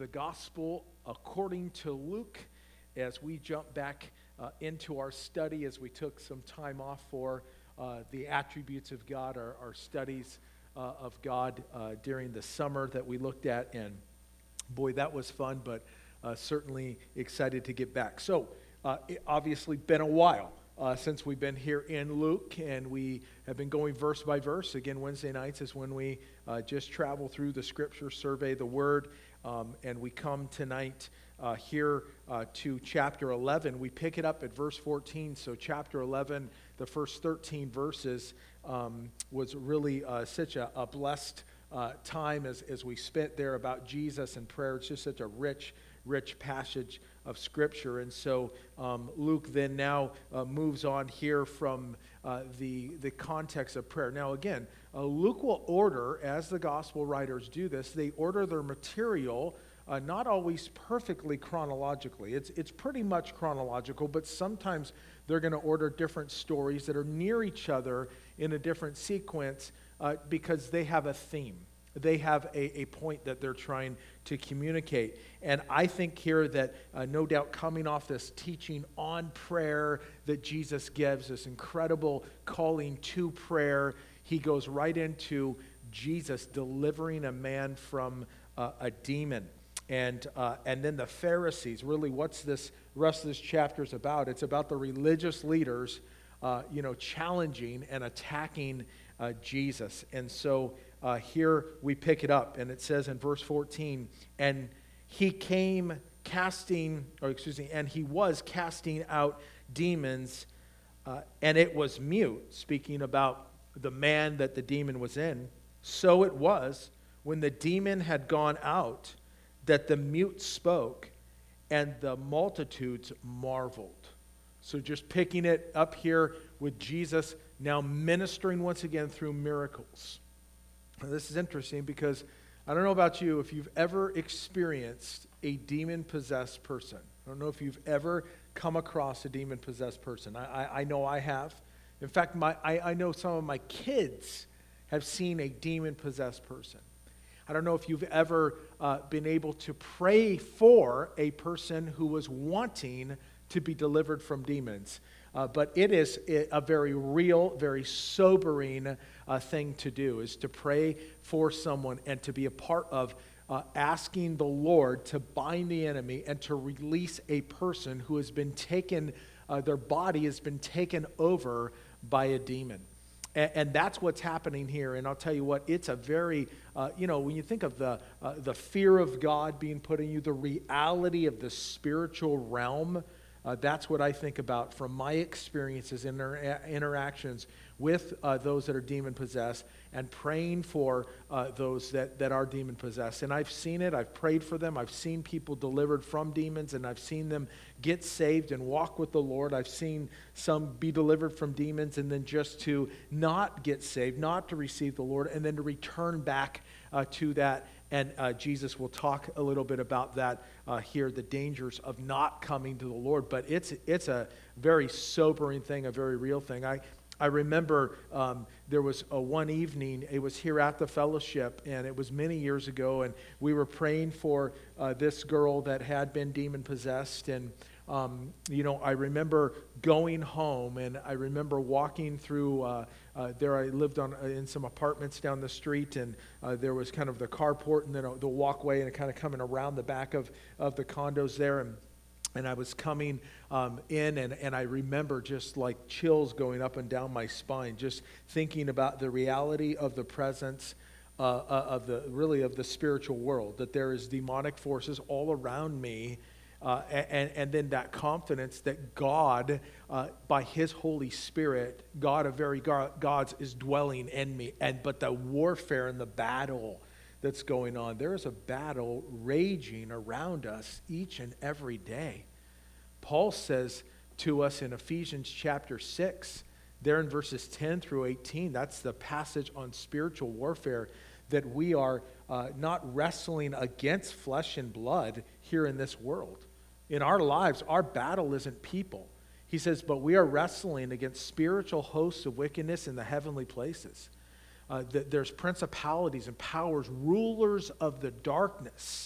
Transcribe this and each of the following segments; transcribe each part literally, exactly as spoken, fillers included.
the Gospel according to Luke as we jump back uh, into our study as we took some time off for uh, the attributes of God, our, our studies uh, of God uh, during the summer that we looked at. And boy, that was fun, but uh, certainly excited to get back. So uh, it obviously been a while uh, since we've been here in Luke, and we have been going verse by verse. Again, Wednesday nights is when we uh, just travel through the Scripture, survey the Word, um, and we come tonight uh, here uh, to chapter eleven. We pick it up at verse fourteen, so chapter eleven, the first thirteen verses, um, was really uh, such a, a blessed uh, time as, as we spent there about Jesus and prayer. It's just such a rich, rich passage of Scripture. And so um, Luke then now uh, moves on here from uh, the, the context of prayer. Now again, uh, Luke will order, as the gospel writers do this, they order their material uh, not always perfectly chronologically. It's, it's pretty much chronological, but sometimes they're going to order different stories that are near each other in a different sequence uh, because they have a theme. They have a, a point that they're trying to communicate. And I think here that uh, no doubt coming off this teaching on prayer that Jesus gives, this incredible calling to prayer, he goes right into Jesus delivering a man from uh, a demon. And uh, and then the Pharisees, really what's this rest of this chapter is about? It's about the religious leaders, uh, you know, challenging and attacking uh, Jesus. And so Uh, here we pick it up, and it says in verse fourteen, and he came casting, or excuse me, and he was casting out demons, uh, and it was mute, speaking about the man that the demon was in. So it was, when the demon had gone out, that the mute spoke, and the multitudes marveled. So just picking it up here with Jesus now ministering once again through miracles. This is interesting because I don't know about you, if you've ever experienced a demon-possessed person. I don't know if you've ever come across a demon-possessed person. I, I, I know I have. In fact, my, I, I know some of my kids have seen a demon-possessed person. I don't know if you've ever uh, been able to pray for a person who was wanting to be delivered from demons. Uh, but it is a very real, very sobering uh, thing to do, is to pray for someone and to be a part of uh, asking the Lord to bind the enemy and to release a person who has been taken, uh, their body has been taken over by a demon. And, and that's what's happening here. And I'll tell you what, it's a very, uh, you know, when you think of the, uh, the fear of God being put in you, the reality of the spiritual realm, Uh, that's what I think about from my experiences and inter- interactions with uh, those that are demon-possessed and praying for uh, those that, that are demon-possessed. And I've seen it. I've prayed for them. I've seen people delivered from demons, and I've seen them get saved and walk with the Lord. I've seen some be delivered from demons and then just to not get saved, not to receive the Lord, and then to return back uh, to that. And uh, Jesus will talk a little bit about that uh, here, the dangers of not coming to the Lord. But it's it's a very sobering thing, a very real thing. I, I remember um, there was a one evening, it was here at the fellowship, and it was many years ago, and we were praying for uh, this girl that had been demon-possessed. And Um, you know, I remember going home, and I remember walking through, uh, uh, there I lived on uh, in some apartments down the street, and uh, there was kind of the carport and then a, the walkway, and kind of coming around the back of, of the condos there, and and I was coming um, in, and, and I remember just like chills going up and down my spine, just thinking about the reality of the presence uh, uh, of the, really of the spiritual world, that there is demonic forces all around me. Uh, and, and then that confidence that God, uh, by His Holy Spirit, God of very gods, is dwelling in me. And but the warfare and the battle that's going on, there is a battle raging around us each and every day. Paul says to us in Ephesians chapter six, there in verses ten through eighteen, that's the passage on spiritual warfare, that we are uh, not wrestling against flesh and blood here in this world. In our lives, our battle isn't people. He says, but we are wrestling against spiritual hosts of wickedness in the heavenly places. Uh, that there's principalities and powers, rulers of the darkness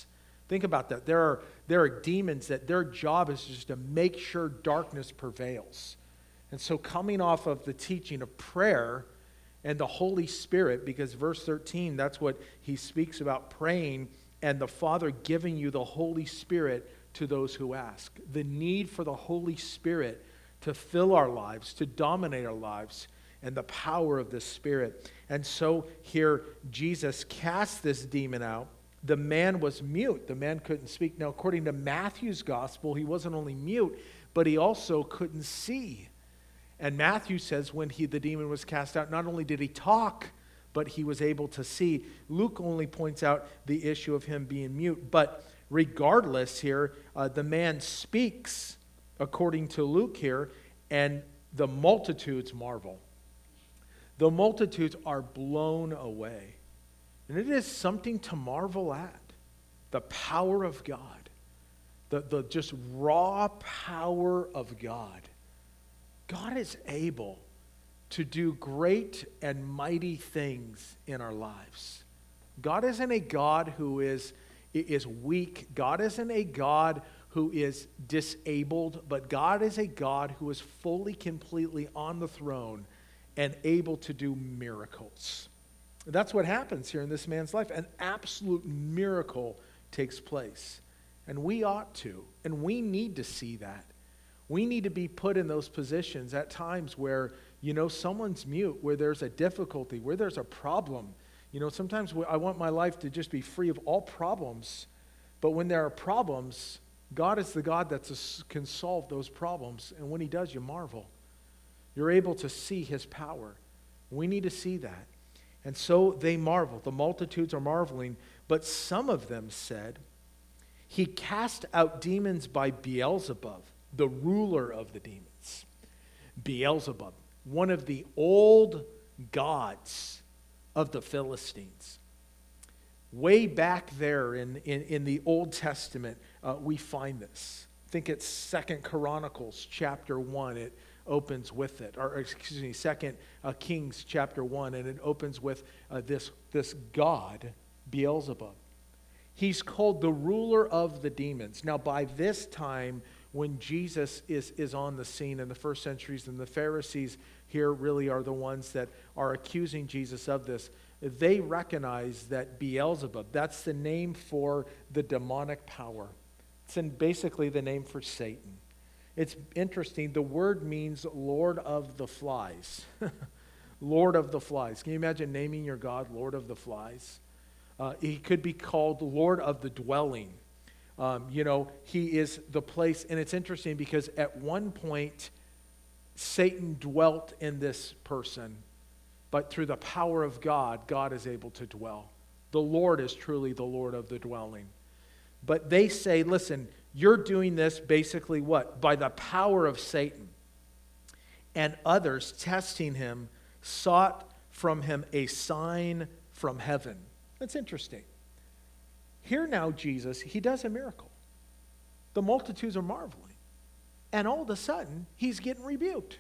Think about that. There are, there are demons that their job is just to make sure darkness prevails. And so coming off of the teaching of prayer and the Holy Spirit, because verse thirteen, that's what he speaks about, praying and the Father giving you the Holy Spirit to those who ask. The need for the Holy Spirit to fill our lives, to dominate our lives, and the power of the Spirit. And so here Jesus cast this demon out. The man was mute. The man couldn't speak. Now, according to Matthew's gospel, he wasn't only mute, but he also couldn't see. And Matthew says when he, the demon was cast out, not only did he talk, but he was able to see. Luke only points out the issue of him being mute. But regardless here, uh, the man speaks, according to Luke here, and the multitudes marvel. The multitudes are blown away. And it is something to marvel at. The power of God. The, the just raw power of God. God is able to do great and mighty things in our lives. God isn't a God who is, is weak. God isn't a God who is disabled, but God is a God who is fully, completely on the throne and able to do miracles. That's what happens here in this man's life. An absolute miracle takes place. And we ought to, and we need to see that. We need to be put in those positions at times where, you know, someone's mute, where there's a difficulty, where there's a problem. You know, sometimes I want my life to just be free of all problems. But when there are problems, God is the God that can solve those problems. And when he does, you marvel. You're able to see his power. We need to see that. And so they marvel. The multitudes are marveling. But some of them said, he cast out demons by Beelzebub, the ruler of the demons. Beelzebub, one of the old gods of the Philistines. Way back there in, in, in the Old Testament, uh, we find this. I think it's Second Chronicles chapter one. It opens with it. Or excuse me, Second uh, Kings chapter one. And it opens with uh, this, this god, Beelzebub. He's called the ruler of the demons. Now, by this time, when Jesus is, is on the scene in the first centuries, and the Pharisees here really are the ones that are accusing Jesus of this, they recognize that Beelzebub, that's the name for the demonic power. It's in basically the name for Satan. It's interesting. The word means Lord of the Flies. Lord of the Flies. Can you imagine naming your God Lord of the Flies? Uh, he could be called Lord of the Dwelling. Um, you know, he is the place, and it's interesting because at one point, Satan dwelt in this person, but through the power of God, God is able to dwell. The Lord is truly the Lord of the dwelling. But they say, listen, you're doing this basically what? By the power of Satan. And others, testing him, sought from him a sign from heaven. That's interesting. Here now, Jesus, he does a miracle. The multitudes are marveling. And all of a sudden, he's getting rebuked.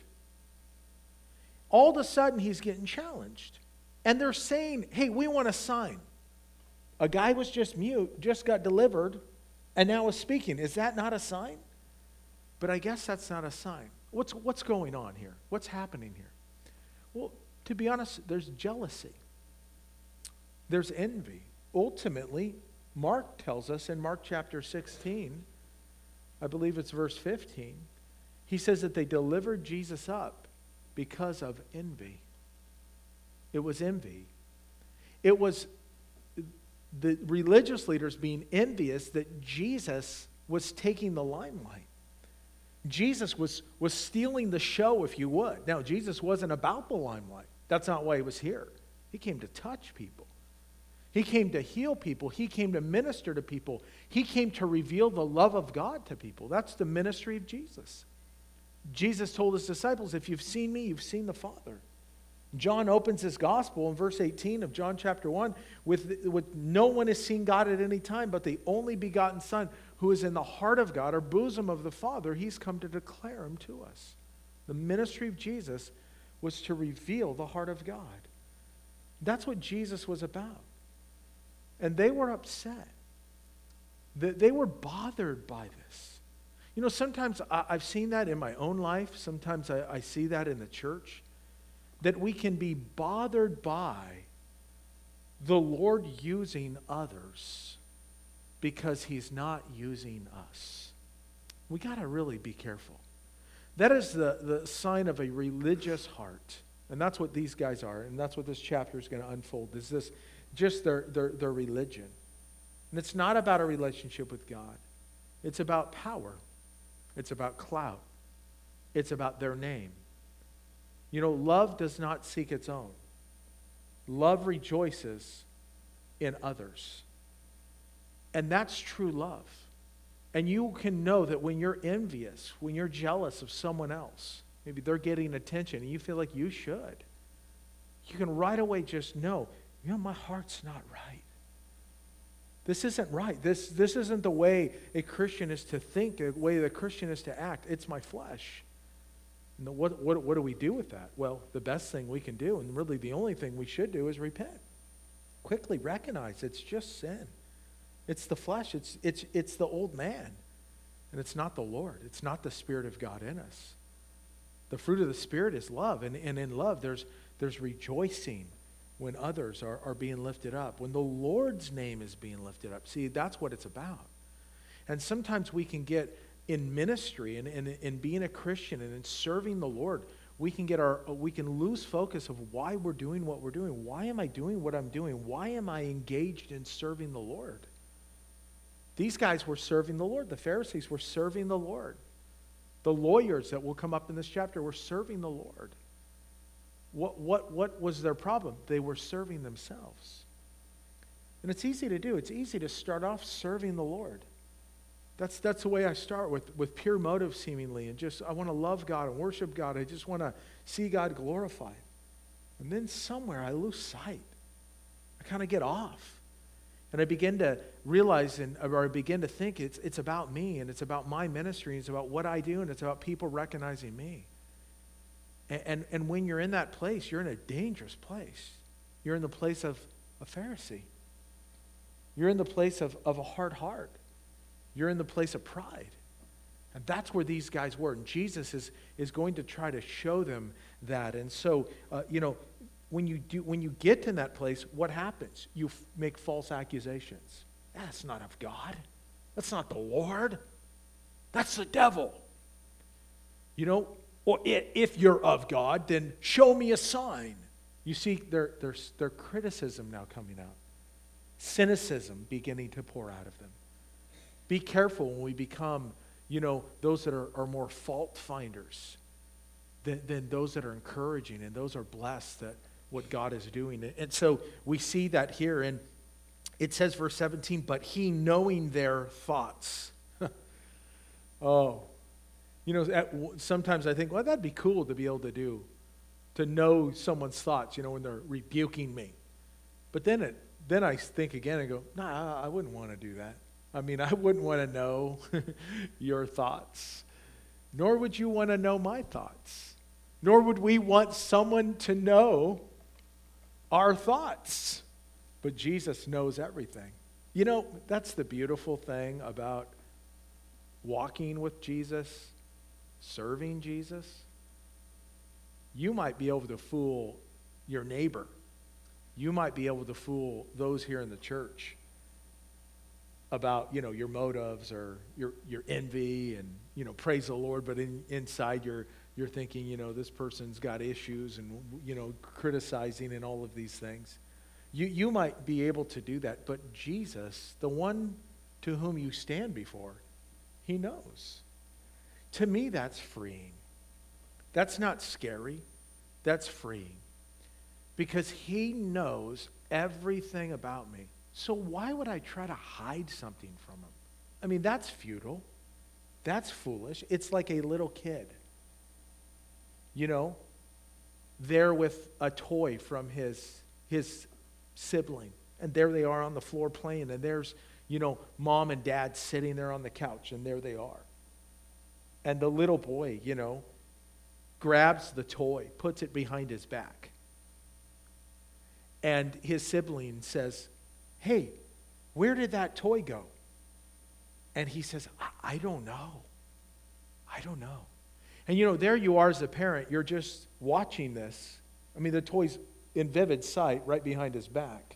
All of a sudden, he's getting challenged. And they're saying, hey, we want a sign. A guy was just mute, just got delivered, and now is speaking. Is that not a sign? But I guess that's not a sign. What's, what's going on here? What's happening here? Well, to be honest, there's jealousy. There's envy. Ultimately, Mark tells us in Mark chapter sixteen, I believe it's verse fifteen, he says that they delivered Jesus up because of envy. It was envy. It was the religious leaders being envious that Jesus was taking the limelight. Jesus was, was stealing the show, if you would. Now, Jesus wasn't about the limelight. That's not why he was here. He came to touch people. He came to heal people. He came to minister to people. He came to reveal the love of God to people. That's the ministry of Jesus. Jesus told his disciples, if you've seen me, you've seen the Father. John opens his gospel in verse eighteen of John chapter one with, with no one has seen God at any time, but the only begotten Son who is in the heart of God or bosom of the Father, he's come to declare him to us. The ministry of Jesus was to reveal the heart of God. That's what Jesus was about. And they were upset. They, they were bothered by this. You know, sometimes I, I've seen that in my own life. Sometimes I, I see that in the church. That we can be bothered by the Lord using others because he's not using us. We got to really be careful. That is the, the sign of a religious heart. And that's what these guys are. And that's what this chapter is going to unfold. Is this just their, their, their religion. And it's not about a relationship with God. It's about power. It's about clout. It's about their name. You know, love does not seek its own. Love rejoices in others. And that's true love. And you can know that when you're envious, when you're jealous of someone else, maybe they're getting attention and you feel like you should, you can right away just know, you know, my heart's not right. This isn't right. This, this isn't the way a Christian is to think, the way the Christian is to act. It's my flesh. And the, what, what, what do we do with that? Well, the best thing we can do, and really the only thing we should do, is repent. Quickly recognize it's just sin. It's the flesh. It's, it's, it's the old man. And it's not the Lord. It's not the Spirit of God in us. The fruit of the Spirit is love. And, and in love, there's, there's rejoicing when others are, are being lifted up. When the Lord's name is being lifted up. See, that's what it's about. And sometimes we can get in ministry and in, in being a Christian and in serving the Lord, we can get our we can lose focus of why we're doing what we're doing. Why am I doing what I'm doing? Why am I engaged in serving the Lord? These guys were serving the Lord. The Pharisees were serving the Lord. The lawyers that will come up in this chapter were serving the Lord. What, what, what was their problem? They were serving themselves. And it's easy to do. It's easy to start off serving the Lord. That's, that's the way I start, with, with pure motive seemingly. And just, I want to love God and worship God. I just want to see God glorified. And then somewhere I lose sight. I kind of get off. And I begin to realize, and, or I begin to think it's, it's about me, and it's about my ministry, and it's about what I do, and it's about people recognizing me. And, and, and when you're in that place, you're in a dangerous place. You're in the place of a Pharisee. You're in the place of, of a hard heart. You're in the place of pride. And that's where these guys were. And Jesus is, is going to try to show them that. And so, uh, you know, when you do, when you get to that place, what happens? You f- make false accusations. That's not of God. That's not the Lord. That's the devil. You know, or if you're of God, then show me a sign. You see, there, there's their criticism now coming out. Cynicism beginning to pour out of them. Be careful when we become, you know, those that are, are more fault finders than, than those that are encouraging, and those are blessed that what God is doing. And so we see that here, and it says, verse seventeen, but he knowing their thoughts. Oh, you know, at, sometimes I think, well, that'd be cool to be able to do, to know someone's thoughts, you know, when they're rebuking me. But then it, then I think again and go, no, nah, I wouldn't want to do that. I mean, I wouldn't want to know your thoughts. Nor would you want to know my thoughts. Nor would we want someone to know our thoughts. But Jesus knows everything. You know, that's the beautiful thing about walking with Jesus, serving Jesus. You might be able to fool your neighbor. You might be able to fool those here in the church about, you know, your motives or your your envy, and, you know, praise the Lord, but in, inside you're you're thinking, you know, this person's got issues, and, you know, criticizing and all of these things. You you might be able to do that, but Jesus, the one to whom you stand before, he knows. To me, that's freeing. That's not scary. That's freeing. Because he knows everything about me. So why would I try to hide something from him? I mean, that's futile. That's foolish. It's like a little kid, you know, there with a toy from his, his sibling. And there they are on the floor playing. And there's, you know, mom and dad sitting there on the couch. And there they are. And the little boy, you know, grabs the toy, puts it behind his back. And his sibling says, hey, where did that toy go? And he says, I, I don't know. I don't know. And you know, there you are as a parent. You're just watching this. I mean, the toy's in vivid sight right behind his back.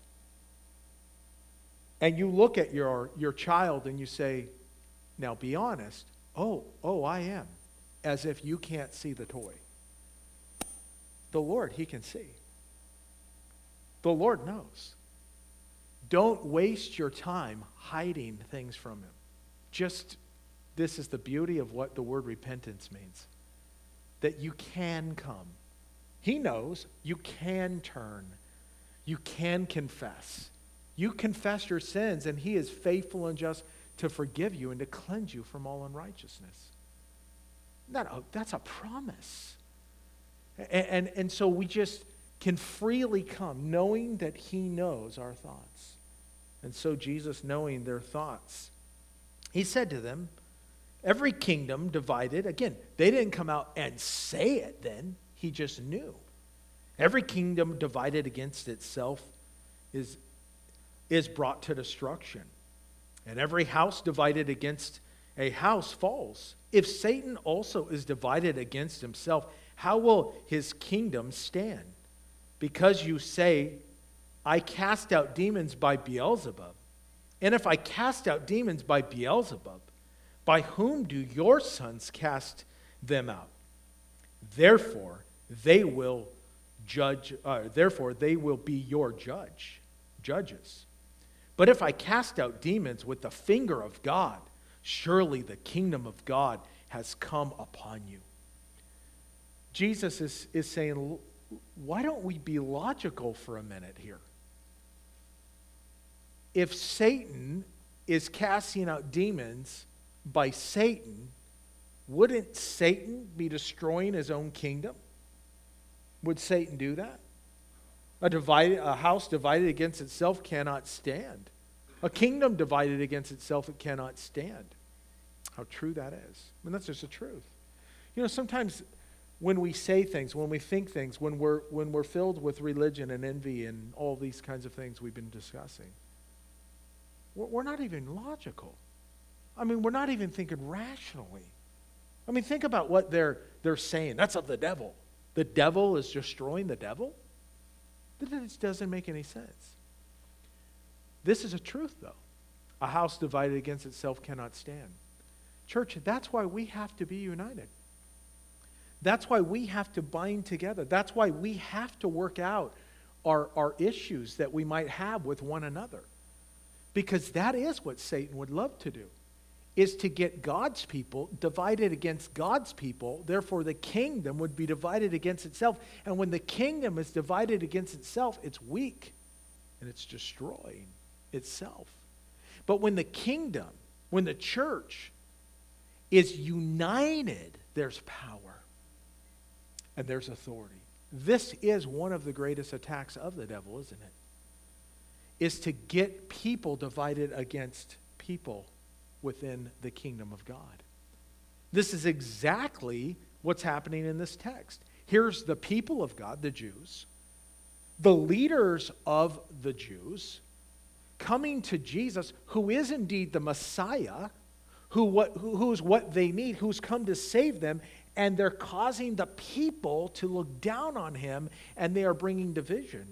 And you look at your, your child and you say, now be honest. Oh, oh, I am. As if you can't see the toy. The Lord, he can see. The Lord knows. Don't waste your time hiding things from him. Just, this is the beauty of what the word repentance means. That you can come. He knows you can turn. You can confess. You confess your sins, and he is faithful and just to forgive you and to cleanse you from all unrighteousness. That, that's a promise. And, and, and so we just can freely come, knowing that he knows our thoughts. And so Jesus, knowing their thoughts, he said to them, every kingdom divided, again, they didn't come out and say it then, he just knew. Every kingdom divided against itself is, is brought to destruction. And every house divided against a house falls. If Satan also is divided against himself, how will his kingdom stand? Because you say, I cast out demons by Beelzebub. And if I cast out demons by Beelzebub, by whom do your sons cast them out? Therefore, they will judge, uh, therefore they will be your judge, judges. But if I cast out demons with the finger of God, surely the kingdom of God has come upon you. Jesus is, is saying, why don't we be logical for a minute here? If Satan is casting out demons by Satan, wouldn't Satan be destroying his own kingdom? Would Satan do that? A, divided, a house divided against itself cannot stand. A kingdom divided against itself, it cannot stand. How true that is. I mean, that's just the truth. You know, sometimes when we say things, when we think things, when we're, when we're filled with religion and envy and all these kinds of things we've been discussing, we're, we're not even logical. I mean, we're not even thinking rationally. I mean, think about what they're, they're saying. That's of the devil. The devil is destroying the devil? That doesn't make any sense. This is a truth, though. A house divided against itself cannot stand. Church, that's why we have to be united. That's why we have to bind together. That's why we have to work out our, our issues that we might have with one another. Because that is what Satan would love to do, is to get God's people divided against God's people. Therefore, the kingdom would be divided against itself. And when the kingdom is divided against itself, it's weak and it's destroying itself. But when the kingdom, when the church is united, there's power and there's authority. This is one of the greatest attacks of the devil, isn't it? Is to get people divided against people within the kingdom of God. This is exactly what's happening in this text. Here's the people of God, the Jews, the leaders of the Jews, coming to Jesus, who is indeed the Messiah, who what who, who's what they need, who's come to save them, and they're causing the people to look down on him, and they are bringing division.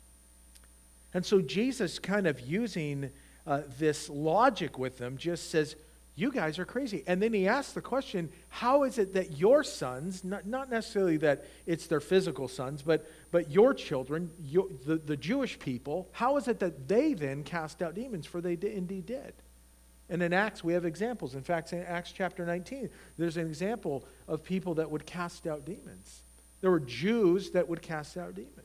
And so Jesus, kind of using uh, this logic with them, just says, you guys are crazy. And then he asks the question, how is it that your sons, not, not necessarily that it's their physical sons, but, but your children, your, the, the Jewish people, how is it that they then cast out demons? For they did, indeed did. And in Acts, we have examples. In fact, in Acts chapter nineteen, there's an example of people that would cast out demons. There were Jews that would cast out demons.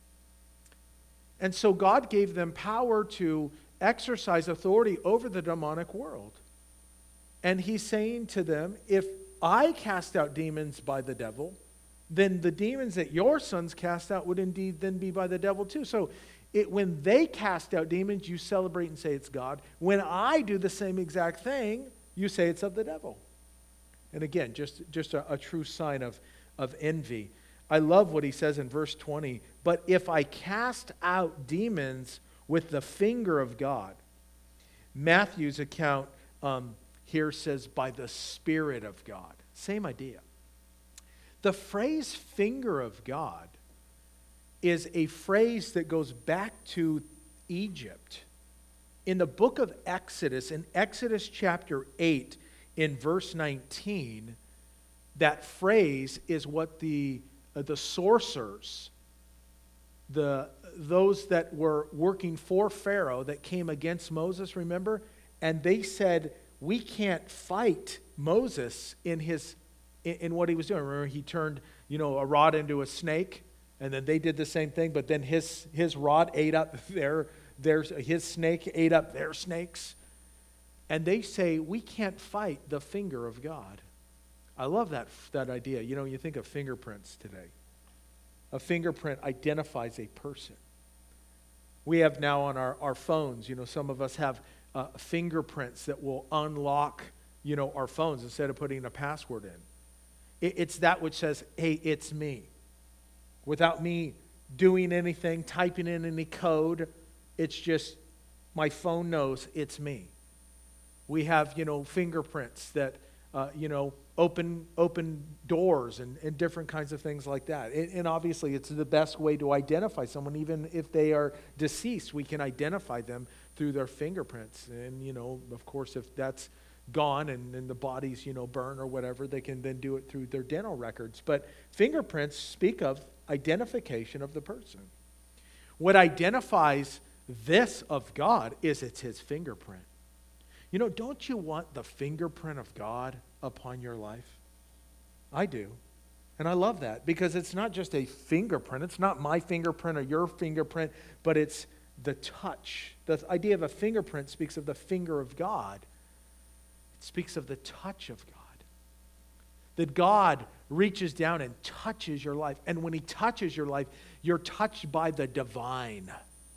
And so God gave them power to exercise authority over the demonic world. And he's saying to them, if I cast out demons by the devil, then the demons that your sons cast out would indeed then be by the devil too. So it, when they cast out demons, you celebrate and say it's God. When I do the same exact thing, you say it's of the devil. And again, just, just a, a true sign of, of envy. I love what he says in verse twenty. But if I cast out demons with the finger of God. Matthew's account um, here says by the Spirit of God. Same idea. The phrase finger of God is a phrase that goes back to Egypt. In the book of Exodus, in Exodus chapter eight, in verse nineteen, that phrase is what the, uh, the sorcerers, the, those that were working for Pharaoh that came against Moses, remember? And they said, we can't fight Moses in his in, in what he was doing. Remember, he turned, you know, a rod into a snake, and then they did the same thing, but then his his rod ate up their, their his snake ate up their snakes. And they say, we can't fight the finger of God. I love that, that idea. You know, you think of fingerprints today. A fingerprint identifies a person. We have now on our, our phones, you know, some of us have uh, fingerprints that will unlock, you know, our phones instead of putting a password in. It, it's that which says, hey, it's me. Without me doing anything, typing in any code, it's just my phone knows it's me. We have, you know, fingerprints that, uh, you know, open open doors and, and different kinds of things like that. And, and obviously, it's the best way to identify someone. Even if they are deceased, we can identify them through their fingerprints. And, you know, of course, if that's gone and, and the body's, you know, burn or whatever, they can then do it through their dental records. But fingerprints speak of identification of the person. What identifies this of God is it's his fingerprint. You know, don't you want the fingerprint of God upon your life? I do. And I love that because it's not just a fingerprint. It's not my fingerprint or your fingerprint, but it's the touch. The idea of a fingerprint speaks of the finger of God. It speaks of the touch of God. That God reaches down and touches your life. And when he touches your life, you're touched by the divine.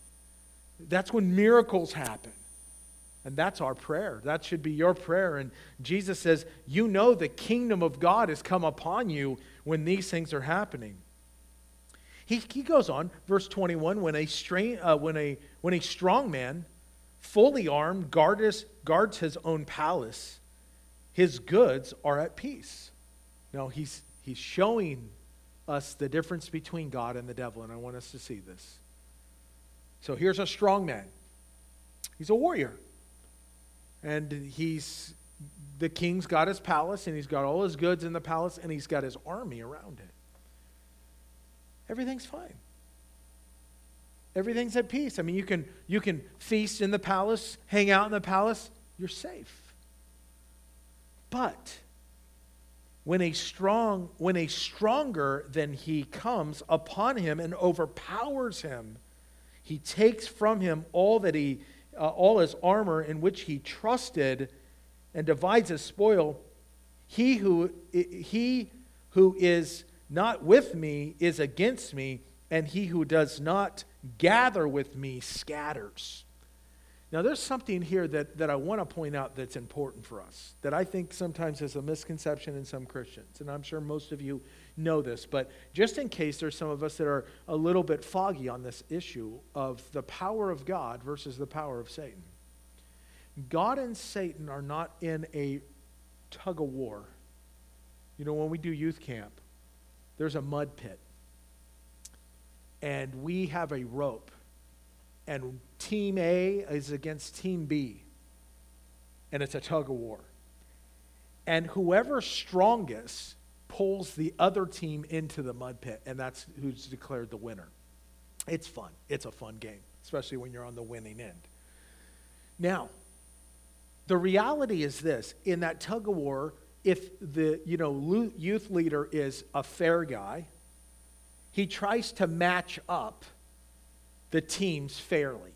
That's when miracles happen. And that's our prayer. That should be your prayer. And Jesus says, you know the kingdom of God has come upon you when these things are happening. He, he goes on, verse twenty-one, when a, strain, uh, when, a, when a strong man, fully armed, guards, guards his own palace, his goods are at peace. Now, he's, he's showing us the difference between God and the devil, and I want us to see this. So here's a strong man. He's a warrior. And he's, the king's got his palace, and he's got all his goods in the palace, and he's got his army around it. Everything's fine. Everything's at peace. I mean, you can, you can feast in the palace, hang out in the palace, you're safe. But when a strong, when a stronger than he comes upon him and overpowers him, he takes from him all that he Uh, all his armor in which he trusted, and divides his spoil. He who he who is not with me is against me, and he who does not gather with me scatters. Now there's something here that, that I want to point out that's important for us, that I think sometimes is a misconception in some Christians, and I'm sure most of you know this, but just in case there's some of us that are a little bit foggy on this issue of the power of God versus the power of Satan. God and Satan are not in a tug of war. You know, when we do youth camp, there's a mud pit, and we have a rope, and Team A is against Team B, and it's a tug of war. And whoever's strongest pulls the other team into the mud pit, and that's who's declared the winner. It's fun. It's a fun game, especially when you're on the winning end. Now, the reality is this. In that tug of war, if the you know youth leader is a fair guy, he tries to match up the teams fairly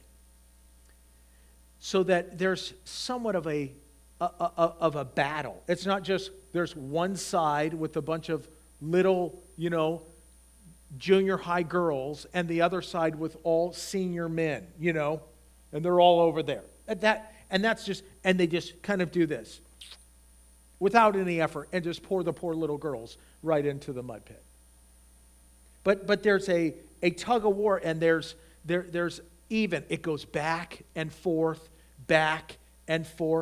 so that there's somewhat of a, a, a of a battle. It's not just there's one side with a bunch of little, you know, junior high girls and the other side with all senior men, you know, and they're all over there. And that and that's just and they just kind of do this without any effort and just pour the poor little girls right into the mud pit. But but there's a a tug of war, and there's There, there's even, it goes back and forth, back and forth,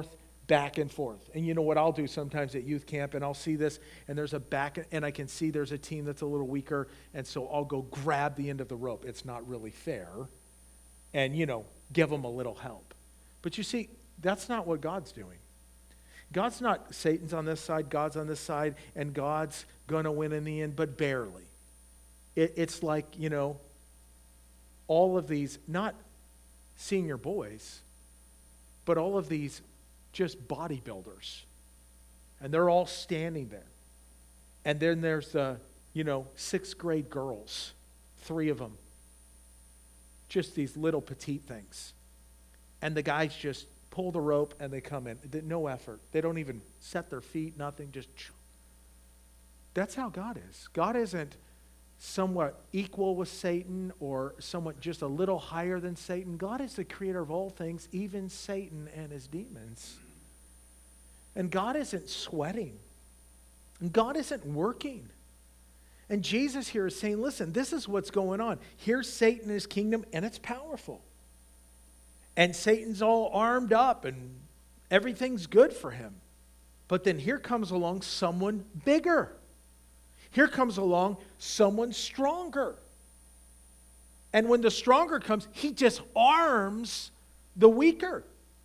back and forth. And you know what I'll do sometimes at youth camp, and I'll see this, and there's a back, and I can see there's a team that's a little weaker, and so I'll go grab the end of the rope. It's not really fair. And, you know, give them a little help. But you see, that's not what God's doing. God's not, Satan's on this side, God's on this side, and God's going to win in the end, but barely. It, it's like, you know, all of these, not senior boys, but all of these just bodybuilders. And they're all standing there. And then there's the, you know, sixth grade girls, three of them. Just these little petite things. And the guys just pull the rope and they come in. No effort. They don't even set their feet, nothing, just... That's how God is. God isn't somewhat equal with Satan or somewhat just a little higher than Satan. God is the creator of all things, even Satan and his demons. And God isn't sweating. And God isn't working. And Jesus here is saying, listen, this is what's going on. Here's Satan and his kingdom, and it's powerful. And Satan's all armed up, and everything's good for him. But then here comes along someone bigger. Here comes along someone stronger. And when the stronger comes, he disarms the weaker.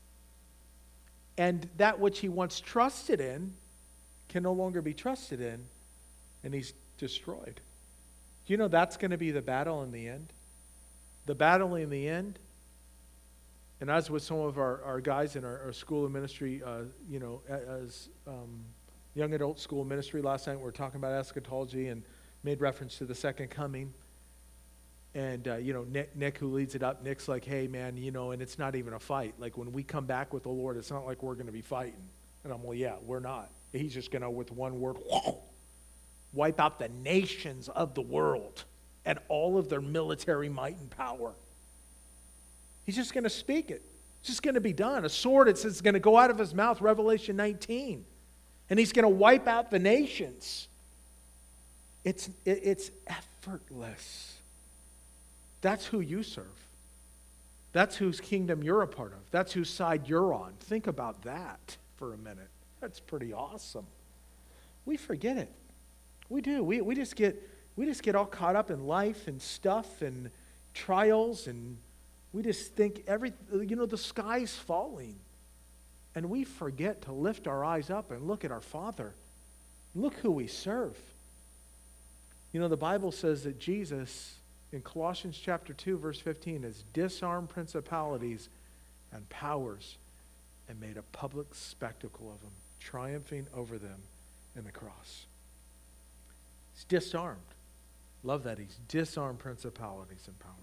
And that which he once trusted in can no longer be trusted in, and he's destroyed. Do you know that's going to be the battle in the end? The battle in the end. And as with some of our, our guys in our, our school of ministry, uh, you know, as um, young adult school ministry last night, we were talking about eschatology and made reference to the second coming. And, uh, you know, Nick, Nick, who leads it up, Nick's like, hey, man, you know, and it's not even a fight. Like, when we come back with the Lord, it's not like we're going to be fighting. And I'm like, yeah, we're not. He's just going to, with one word, wipe out the nations of the world and all of their military might and power. He's just going to speak it. It's just going to be done. A sword, it says, is going to go out of his mouth, Revelation nineteen. And he's going to wipe out the nations. It's, it, it's effortless. That's who you serve. That's whose kingdom you're a part of. That's whose side you're on. Think about that for a minute. That's pretty awesome. We forget it. We do. We, we just get we just get all caught up in life and stuff and trials, and we just think every you know the sky's falling. And we forget to lift our eyes up and look at our Father. Look who we serve. You know, the Bible says that Jesus, in Colossians chapter two, verse fifteen, has disarmed principalities and powers and made a public spectacle of them, triumphing over them in the cross. He's disarmed. Love that. He's disarmed principalities and powers.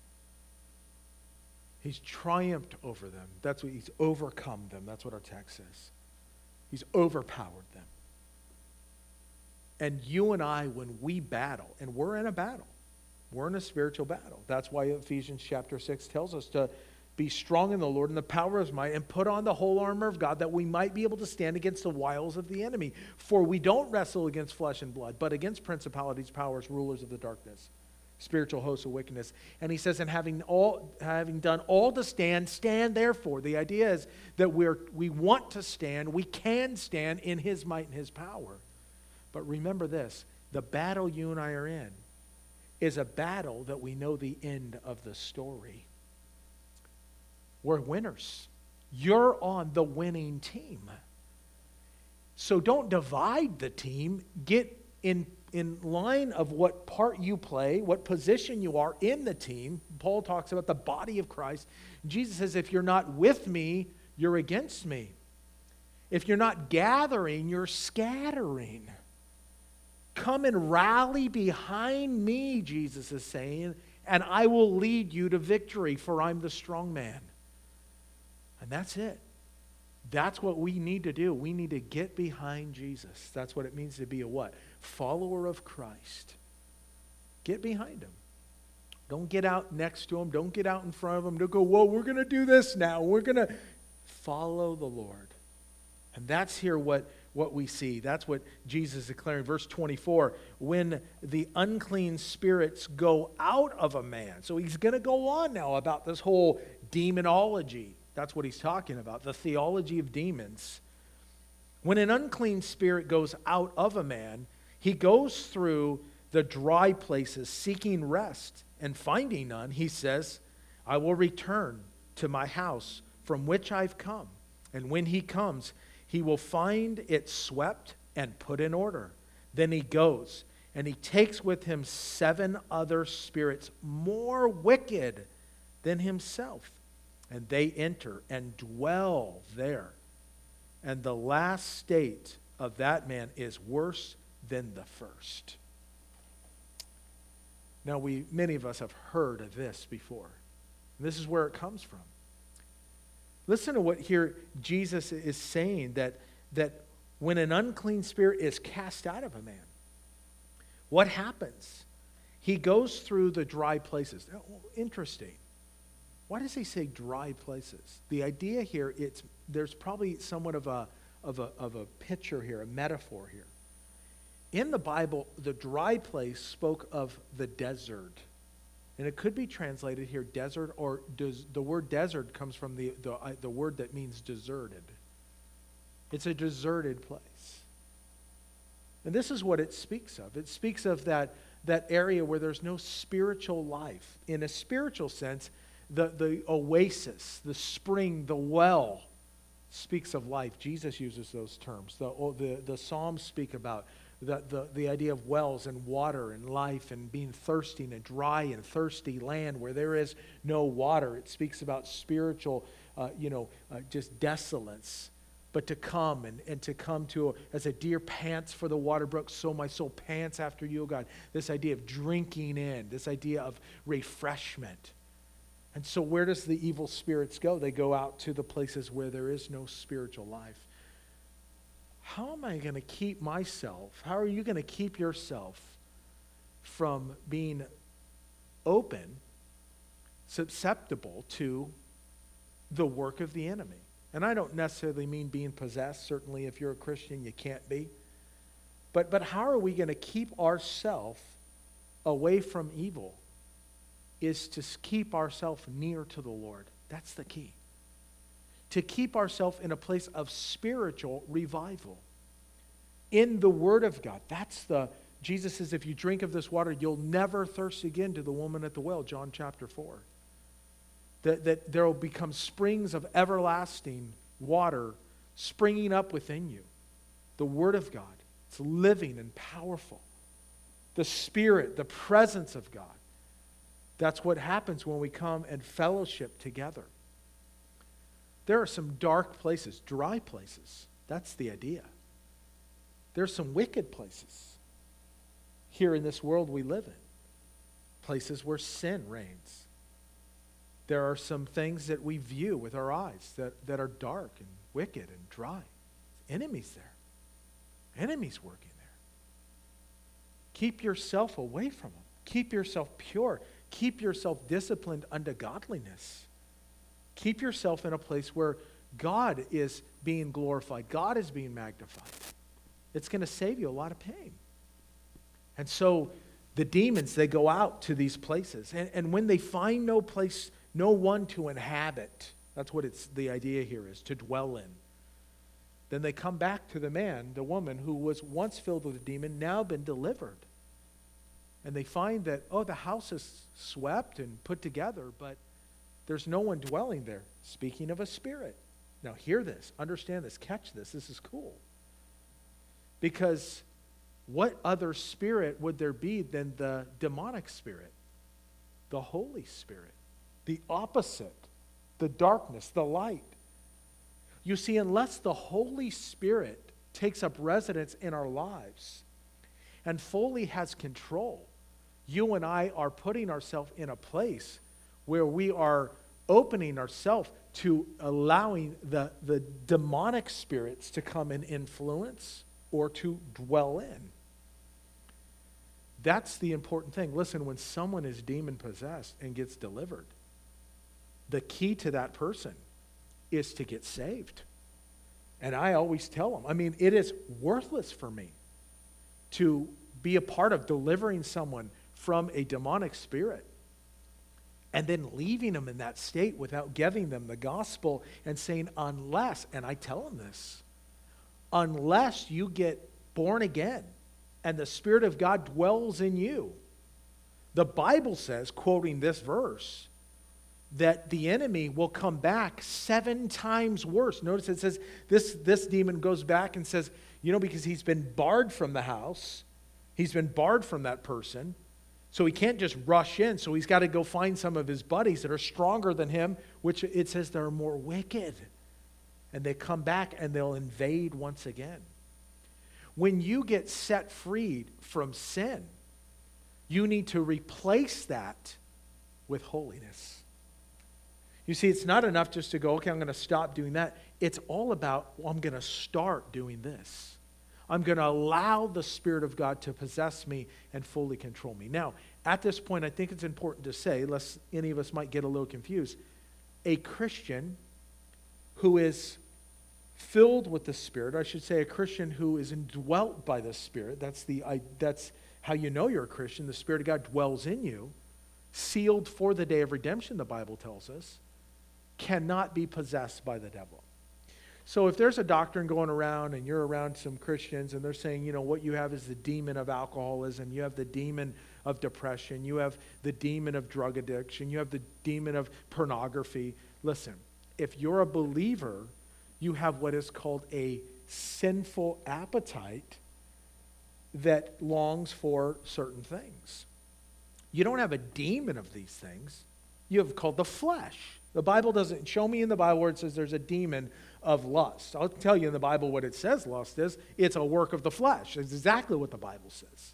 He's triumphed over them. That's what he's overcome them. That's what our text says. He's overpowered them. And you and I, when we battle, and we're in a battle, we're in a spiritual battle. That's why Ephesians chapter six tells us to be strong in the Lord and the power of his might, and put on the whole armor of God, that we might be able to stand against the wiles of the enemy. For we don't wrestle against flesh and blood, but against principalities, powers, rulers of the darkness, spiritual hosts of wickedness. And he says, and having all having done all to stand, stand therefore. The idea is that we're we want to stand, we can stand in his might and his power. But remember this, the battle you and I are in is a battle that we know the end of the story. We're winners. You're on the winning team. So don't divide the team. Get in, in line of what part you play, what position you are in the team. Paul talks about the body of Christ. Jesus says, if you're not with me, you're against me. If you're not gathering, you're scattering. Come and rally behind me, Jesus is saying, and I will lead you to victory, for I'm the strong man. And that's it. That's what we need to do. We need to get behind Jesus. That's what it means to be a what? Follower of Christ. Get behind him. Don't get out next to him. Don't get out in front of him. Don't go, whoa, we're going to do this now. We're going to follow the Lord. And that's here what, what we see. That's what Jesus is declaring. Verse twenty-four, when the unclean spirits go out of a man. So he's going to go on now about this whole demonology. That's what he's talking about, the theology of demons. When an unclean spirit goes out of a man, he goes through the dry places seeking rest, and finding none, he says, I will return to my house from which I've come. And when he comes, he will find it swept and put in order. Then he goes, and he takes with him seven other spirits more wicked than himself. And they enter and dwell there. And the last state of that man is worse than the first. Now, we many of us have heard of this before. This is where it comes from. Listen to what here Jesus is saying, that, that when an unclean spirit is cast out of a man, what happens? He goes through the dry places. Now, interesting. Why does he say dry places? The idea here, it's there's probably somewhat of a, of a, of a picture here, a metaphor here. In the Bible, the dry place spoke of the desert. And it could be translated here desert, or does, the word desert comes from the, the, uh, the word that means deserted. It's a deserted place. And this is what it speaks of. It speaks of that, that area where there's no spiritual life. In a spiritual sense, the, the oasis, the spring, the well speaks of life. Jesus uses those terms. The, the, the Psalms speak about The, the, the idea of wells and water and life and being thirsty in a dry and thirsty land where there is no water. It speaks about spiritual, uh, you know, uh, just desolence. But to come and, and to come to, a, as a deer pants for the water brook, so my soul pants after you, O God. This idea of drinking in, this idea of refreshment. And so where does the evil spirits go? They go out to the places where there is no spiritual life. How am I going to keep myself, how are you going to keep yourself from being open, susceptible to the work of the enemy? And I don't necessarily mean being possessed. Certainly if you're a Christian, you can't be. But, but how are we going to keep ourselves away from evil? Is to keep ourselves near to the Lord. That's the key. To keep ourselves in a place of spiritual revival. In the Word of God. That's the, Jesus says, if you drink of this water, you'll never thirst again, to the woman at the well, John chapter four. That, that there will become springs of everlasting water springing up within you. The Word of God. It's living and powerful. The Spirit, the presence of God. That's what happens when we come and fellowship together. There are some dark places, dry places. That's the idea. There's some wicked places here in this world we live in. Places where sin reigns. There are some things that we view with our eyes that, that are dark and wicked and dry. Enemies there. Enemies working there. Keep yourself away from them. Keep yourself pure. Keep yourself disciplined unto godliness. Keep yourself in a place where God is being glorified. God is being magnified. It's going to save you a lot of pain. And so the demons, they go out to these places. And, and when they find no place, no one to inhabit, that's what it's the idea here is, to dwell in. Then they come back to the man, the woman who was once filled with a demon, now been delivered. And they find that, oh, the house is swept and put together, but there's no one dwelling there. Speaking of a spirit. Now hear this, understand this, catch this, this is cool. Because what other spirit would there be than the demonic spirit? The Holy Spirit. The opposite. The darkness, the light. You see, unless the Holy Spirit takes up residence in our lives and fully has control, you and I are putting ourselves in a place where we are opening ourselves to allowing the, the demonic spirits to come and influence or to dwell in. That's the important thing. Listen, when someone is demon-possessed and gets delivered, the key to that person is to get saved. And I always tell them, I mean, it is worthless for me to be a part of delivering someone from a demonic spirit and then leaving them in that state without giving them the gospel and saying, unless, and I tell them this, unless you get born again and the Spirit of God dwells in you, the Bible says, quoting this verse, that the enemy will come back seven times worse. Notice it says this, this demon goes back and says, you know, because he's been barred from the house, he's been barred from that person, so he can't just rush in. So he's got to go find some of his buddies that are stronger than him, which it says they're more wicked. And they come back and they'll invade once again. When you get set free from sin, you need to replace that with holiness. You see, it's not enough just to go, okay, I'm going to stop doing that. It's all about, well, I'm going to start doing this. I'm going to allow the Spirit of God to possess me and fully control me. Now, at this point, I think it's important to say, lest any of us might get a little confused, a Christian who is filled with the Spirit, I should say a Christian who is indwelt by the Spirit, that's, the, I, that's how you know you're a Christian, the Spirit of God dwells in you, sealed for the day of redemption, the Bible tells us, cannot be possessed by the devil. So if there's a doctrine going around and you're around some Christians and they're saying, you know, what you have is the demon of alcoholism, you have the demon of depression, you have the demon of drug addiction, you have the demon of pornography. Listen, if you're a believer, you have what is called a sinful appetite that longs for certain things. You don't have a demon of these things. You have called the flesh. The Bible doesn't show me in the Bible where it says there's a demon of lust. I'll tell you in the Bible what it says lust is. It's a work of the flesh. It's exactly what the Bible says.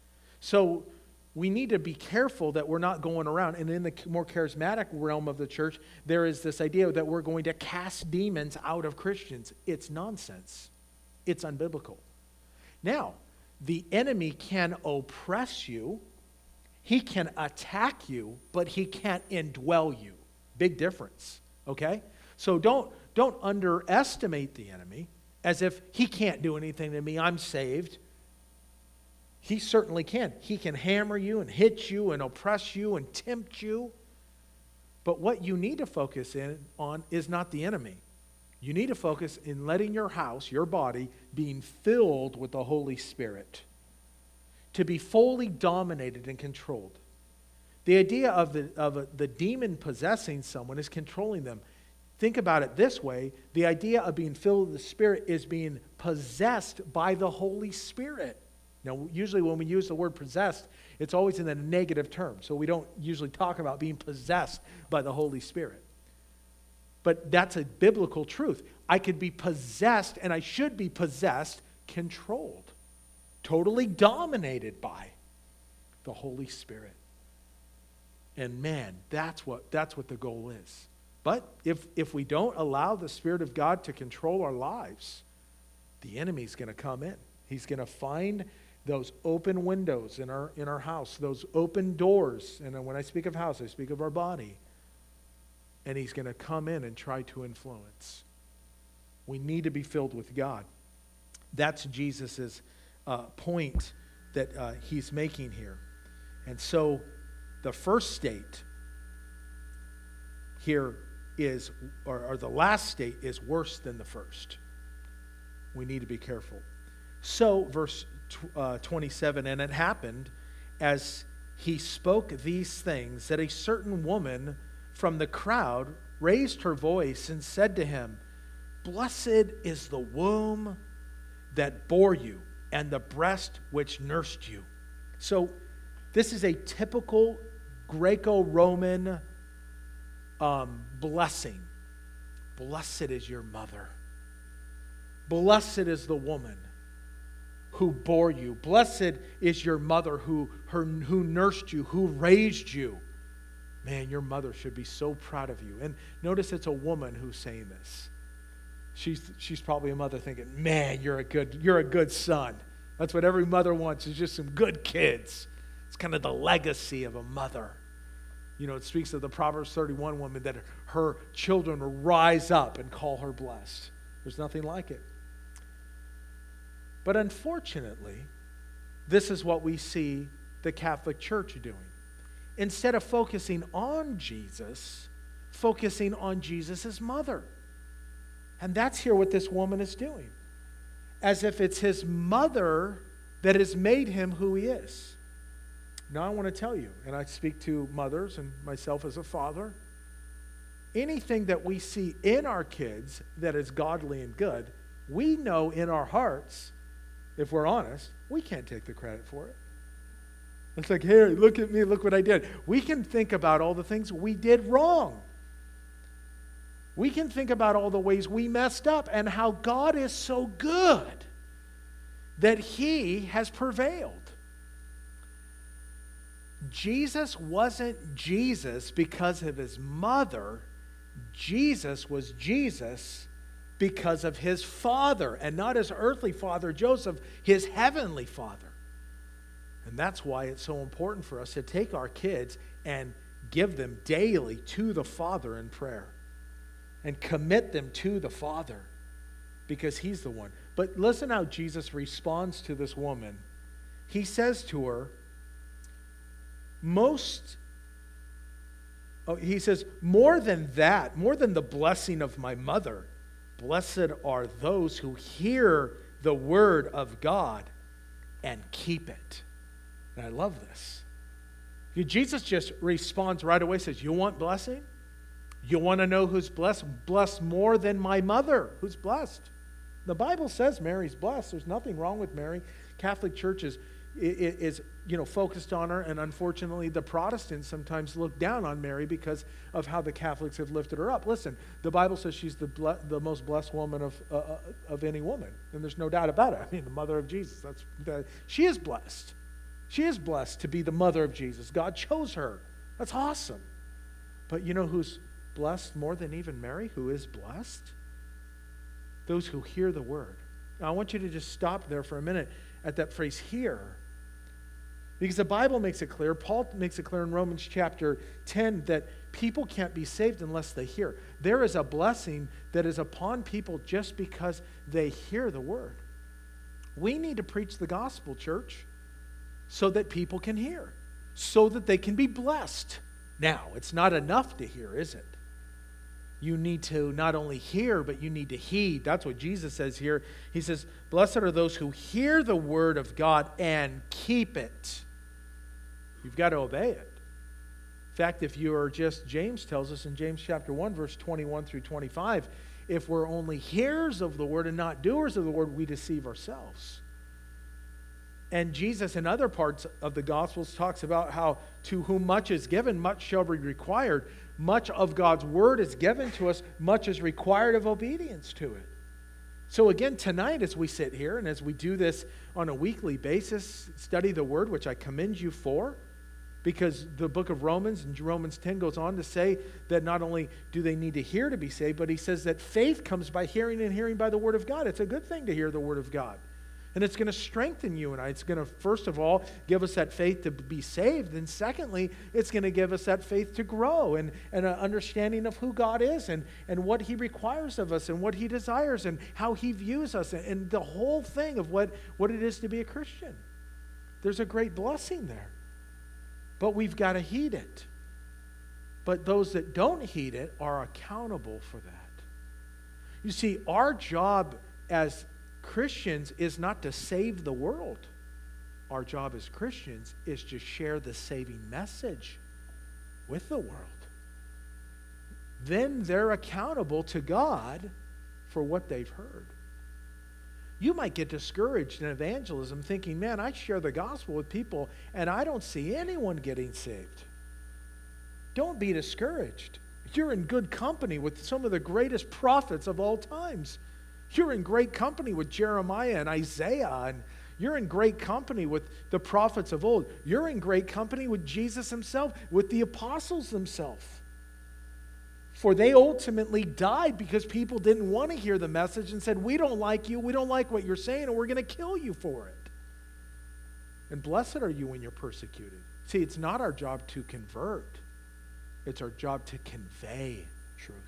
So we need to be careful that we're not going around. And in the more charismatic realm of the church, there is this idea that we're going to cast demons out of Christians. It's nonsense. It's unbiblical. Now, the enemy can oppress you. He can attack you, but he can't indwell you. Big difference, okay? So don't, don't underestimate the enemy as if he can't do anything to me, I'm saved. He certainly can. He can hammer you and hit you and oppress you and tempt you. But what you need to focus in on is not the enemy. You need to focus in letting your house, your body, being filled with the Holy Spirit, to be fully dominated and controlled. The idea of the, of a, the demon possessing someone is controlling them. Think about it this way. The idea of being filled with the Spirit is being possessed by the Holy Spirit. Now, usually when we use the word possessed, it's always in a negative term. So we don't usually talk about being possessed by the Holy Spirit. But that's a biblical truth. I could be possessed, and I should be possessed, controlled, totally dominated by the Holy Spirit. And man, that's what, that's what the goal is. But if, if we don't allow the Spirit of God to control our lives, the enemy's going to come in. He's going to find those open windows in our, in our house, those open doors. And when I speak of house, I speak of our body. And he's going to come in and try to influence. We need to be filled with God. That's Jesus' uh, point that uh, he's making here. And so the first state here is, or, or the last state is worse than the first. We need to be careful. So, verse uh, twenty-seven, and it happened as he spoke these things that a certain woman from the crowd raised her voice and said to him, "Blessed is the womb that bore you and the breast which nursed you." So, this is a typical Greco-Roman um, blessing. Blessed is your mother. Blessed is the woman who bore you. Blessed is your mother who, her, who nursed you, who raised you. Man, your mother should be so proud of you. And notice it's a woman who's saying this. She's, she's probably a mother thinking, man, you're a good, you're a good son. That's what every mother wants, is just some good kids. It's kind of the legacy of a mother. You know, it speaks of the Proverbs thirty-one woman that her children will rise up and call her blessed. There's nothing like it. But unfortunately, this is what we see the Catholic Church doing. instead of focusing on Jesus, focusing on Jesus' mother. And that's here what this woman is doing. As if it's his mother that has made him who he is. Now I want to tell you, and I speak to mothers and myself as a father, anything that we see in our kids that is godly and good, we know in our hearts, if we're honest, we can't take the credit for it. It's like, hey, look at me, look what I did. We can think about all the things we did wrong. We can think about all the ways we messed up and how God is so good that he has prevailed. Jesus wasn't Jesus because of his mother. Jesus was Jesus because of his father, and not his earthly father, Joseph, his heavenly father. And that's why it's so important for us to take our kids and give them daily to the Father in prayer and commit them to the Father because he's the one. But listen how Jesus responds to this woman. He says to her, most, oh, he says, more than that, more than the blessing of my mother, blessed are those who hear the word of God and keep it. And I love this. Jesus just responds right away, says, you want blessing? You want to know who's blessed? Blessed more than my mother, who's blessed. The Bible says Mary's blessed. There's nothing wrong with Mary. Catholic Church is, is you know, focused on her, and unfortunately the Protestants sometimes look down on Mary because of how the Catholics have lifted her up. Listen, the Bible says she's the ble- the most blessed woman of uh, of any woman, and there's no doubt about it. I mean, the mother of Jesus. That's that, she is blessed. She is blessed to be the mother of Jesus. God chose her. That's awesome. But you know who's blessed more than even Mary? Who is blessed? Those who hear the word. Now, I want you to just stop there for a minute at that phrase, hear. Because the Bible makes it clear, Paul makes it clear in Romans chapter ten, that people can't be saved unless they hear. There is a blessing that is upon people just because they hear the word. We need to preach the gospel, church, so that people can hear, so that they can be blessed. Now, it's not enough to hear, is it? You need to not only hear, but you need to heed. That's what Jesus says here. He says, blessed are those who hear the word of God and keep it. You've got to obey it. In fact, if you are just, James tells us in James chapter one, verse twenty-one through twenty-five, if we're only hearers of the word and not doers of the word, we deceive ourselves. And Jesus in other parts of the Gospels talks about how to whom much is given, much shall be required. Much of God's word is given to us, much is required of obedience to it. So again, tonight as we sit here and as we do this on a weekly basis, study the word, which I commend you for, because the book of Romans and Romans ten goes on to say that not only do they need to hear to be saved, but he says that faith comes by hearing and hearing by the word of God. It's a good thing to hear the word of God. And it's going to strengthen you and I. It's going to, first of all, give us that faith to be saved. And secondly, it's going to give us that faith to grow and, and an understanding of who God is and, and what he requires of us and what he desires and how he views us and, and the whole thing of what, what it is to be a Christian. There's a great blessing there. But we've got to heed it. But those that don't heed it are accountable for that. You see, our job as Christians is not to save the world. Our job as Christians is to share the saving message with the world. Then they're accountable to God for what they've heard. You might get discouraged in evangelism thinking, man, I share the gospel with people and I don't see anyone getting saved. Don't be discouraged. You're in good company with some of the greatest prophets of all times. You're in great company with Jeremiah and Isaiah, and you're in great company with the prophets of old. You're in great company with Jesus himself, with the apostles themselves. For they ultimately died because people didn't want to hear the message and said, we don't like you, we don't like what you're saying, and we're going to kill you for it. And blessed are you when you're persecuted. See, it's not our job to convert. It's our job to convey truth.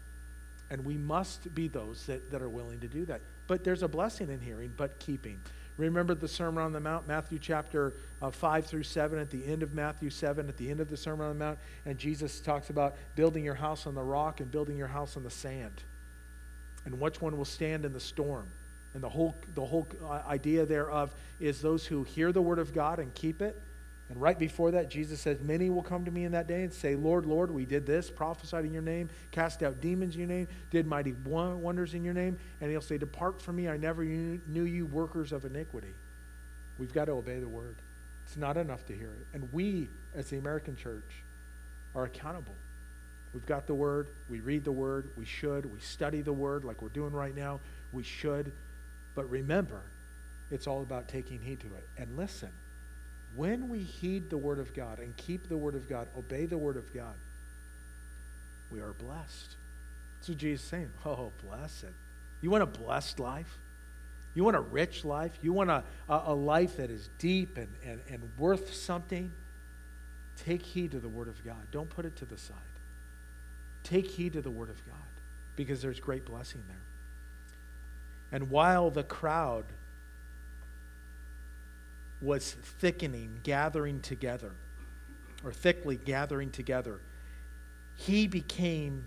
And we must be those that, that are willing to do that. But there's a blessing in hearing, but keeping. Remember the Sermon on the Mount, Matthew chapter uh, five through seven, at the end of Matthew seven, at the end of the Sermon on the Mount, and Jesus talks about building your house on the rock and building your house on the sand. And which one will stand in the storm? And the whole, the whole idea thereof is those who hear the word of God and keep it. And right before that, Jesus says, many will come to me in that day and say, Lord, Lord, we did this, prophesied in your name, cast out demons in your name, did mighty wonders in your name. And he'll say, depart from me, I never knew you, workers of iniquity. We've got to obey the word. It's not enough to hear it. And we, as the American church, are accountable. We've got the word, we read the word, we should, we study the word like we're doing right now, we should. But remember, it's all about taking heed to it. And listen, when we heed the word of God and keep the word of God, obey the word of God, we are blessed. That's what Jesus is saying. Oh, blessed. You want a blessed life? You want a rich life? You want a, a, a life that is deep and, and, and worth something? Take heed to the word of God. Don't put it to the side. Take heed to the word of God, because there's great blessing there. And while the crowd was thickening, gathering together, or thickly gathering together, he became,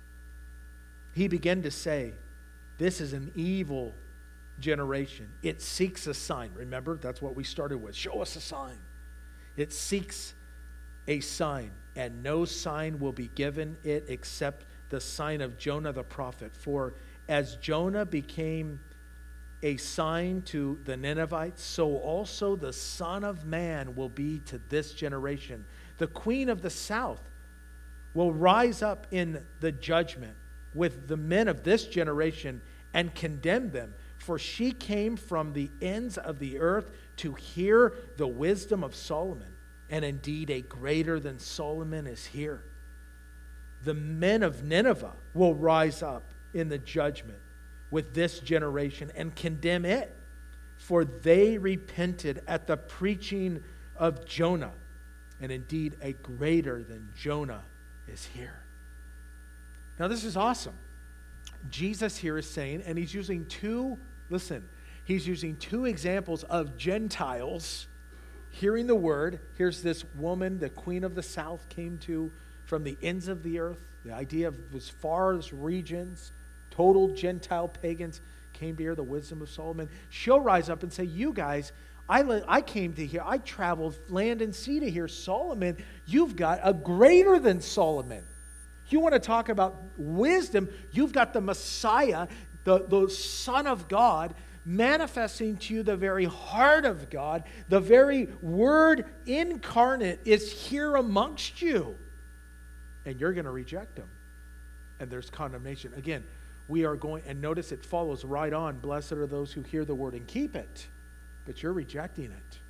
he began to say, this is an evil generation. It seeks a sign. Remember, that's what we started with. Show us a sign. It seeks a sign, and no sign will be given it except the sign of Jonah the prophet. For as Jonah became a sign to the Ninevites, so also the Son of Man will be to this generation. The queen of the south will rise up in the judgment with the men of this generation and condemn them. For she came from the ends of the earth to hear the wisdom of Solomon. And indeed, a greater than Solomon is here. The men of Nineveh will rise up in the judgment with this generation and condemn it, for they repented at the preaching of Jonah. And indeed, a greater than Jonah is here. Now, this is awesome. Jesus here is saying, and he's using two, listen, he's using two examples of Gentiles hearing the word. Here's this woman, the queen of the south, came to from the ends of the earth. The idea of as far as regions, total Gentile pagans came to hear the wisdom of Solomon. She'll rise up and say, you guys, I, I came to hear, I traveled land and sea to hear Solomon. You've got a greater than Solomon. You want to talk about wisdom? You've got the Messiah, the, the Son of God, manifesting to you the very heart of God. The very Word incarnate is here amongst you. And you're going to reject him. And there's condemnation. Again, we are going, and notice it follows right on. Blessed are those who hear the word and keep it. But you're rejecting it.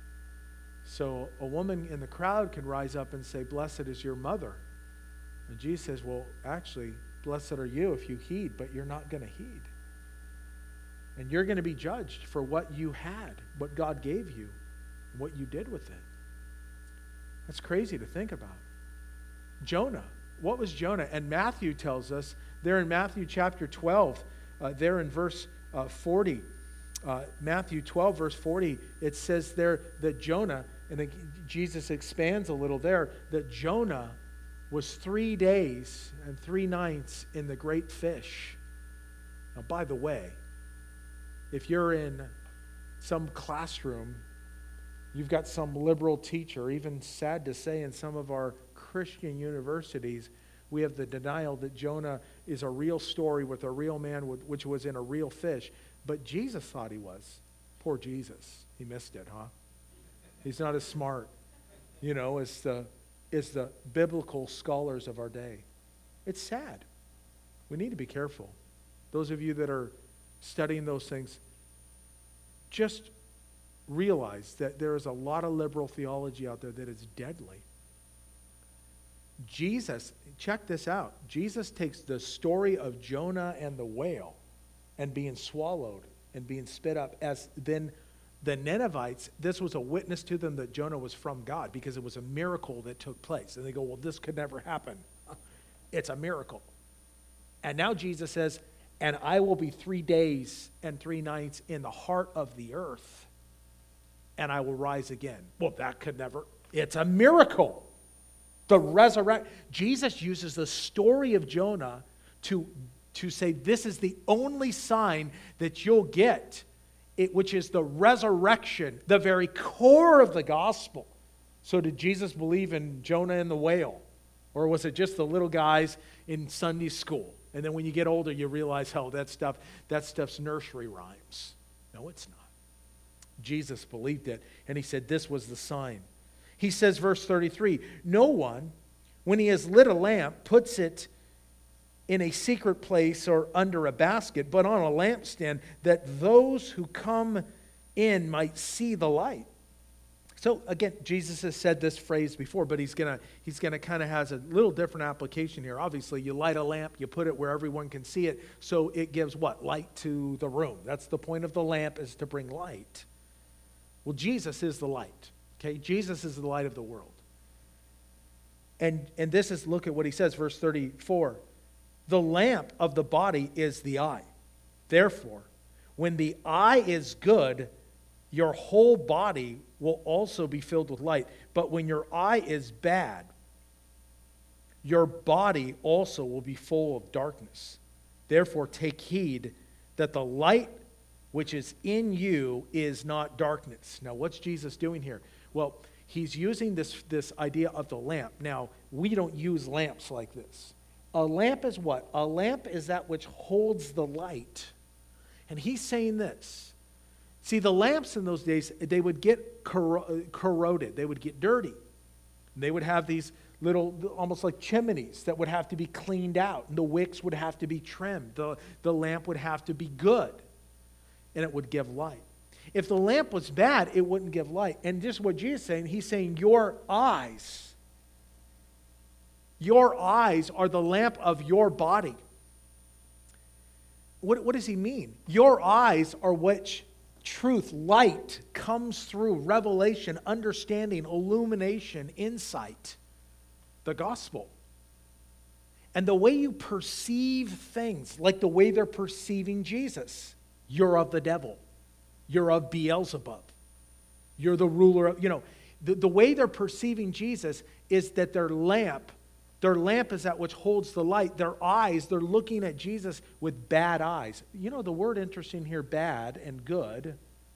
So a woman in the crowd can rise up and say, blessed is your mother. And Jesus says, well, actually, blessed are you if you heed, but you're not going to heed. And you're going to be judged for what you had, what God gave you, what you did with it. That's crazy to think about. Jonah. What was Jonah? And Matthew tells us, there in Matthew chapter twelve, uh, there in verse uh, forty, uh, Matthew twelve, verse forty, it says there that Jonah, and Jesus expands a little there, that Jonah was three days and three nights in the great fish. Now, by the way, if you're in some classroom, you've got some liberal teacher, even sad to say in some of our Christian universities, we have the denial that Jonah is a real story with a real man, which was in a real fish. But Jesus thought he was. Poor Jesus. He missed it, huh? He's not as smart, you know, as the, as the biblical scholars of our day. It's sad. We need to be careful. Those of you that are studying those things, just realize that there is a lot of liberal theology out there that is deadly. Jesus, check this out. Jesus takes the story of Jonah and the whale and being swallowed and being spit up as then the Ninevites, this was a witness to them that Jonah was from God because it was a miracle that took place. And they go, well, this could never happen. It's a miracle. And now Jesus says, and I will be three days and three nights in the heart of the earth, and I will rise again. Well, that could never, it's a miracle. The resurrection. Jesus uses the story of Jonah to, to say this is the only sign that you'll get, it, which is the resurrection, the very core of the gospel. So did Jesus believe in Jonah and the whale? Or was it just the little guys in Sunday school? And then when you get older, you realize, oh, that stuff, that stuff's nursery rhymes. No, it's not. Jesus believed it, and he said this was the sign. He says, verse thirty-three, no one, when he has lit a lamp, puts it in a secret place or under a basket, but on a lampstand, that those who come in might see the light. So again, Jesus has said this phrase before, but he's gonna he's gonna kind of has a little different application here. Obviously, you light a lamp, you put it where everyone can see it, so it gives what? Light to the room. That's the point of the lamp, is to bring light. Well, Jesus is the light. Okay, Jesus is the light of the world. And, and this is, look at what he says, verse thirty-four. The lamp of the body is the eye. Therefore, when the eye is good, your whole body will also be filled with light. But when your eye is bad, your body also will be full of darkness. Therefore, take heed that the light which is in you is not darkness. Now, what's Jesus doing here? Well, he's using this, this idea of the lamp. Now, we don't use lamps like this. A lamp is what? A lamp is that which holds the light. And he's saying this. See, the lamps in those days, they would get corro- corroded. They would get dirty. They would have these little, almost like chimneys that would have to be cleaned out. And the wicks would have to be trimmed. The, the lamp would have to be good. And it would give light. If the lamp was bad, it wouldn't give light. And this is what Jesus is saying. He's saying your eyes, your eyes are the lamp of your body. What, what does he mean? Your eyes are which truth, light comes through, revelation, understanding, illumination, insight, the gospel. And the way you perceive things, like the way they're perceiving Jesus, you're of the devil. You're of Beelzebub. You're the ruler of, you know, the, the way they're perceiving Jesus is that their lamp, their lamp is that which holds the light. Their eyes, they're looking at Jesus with bad eyes. You know, the word interesting here, bad and good,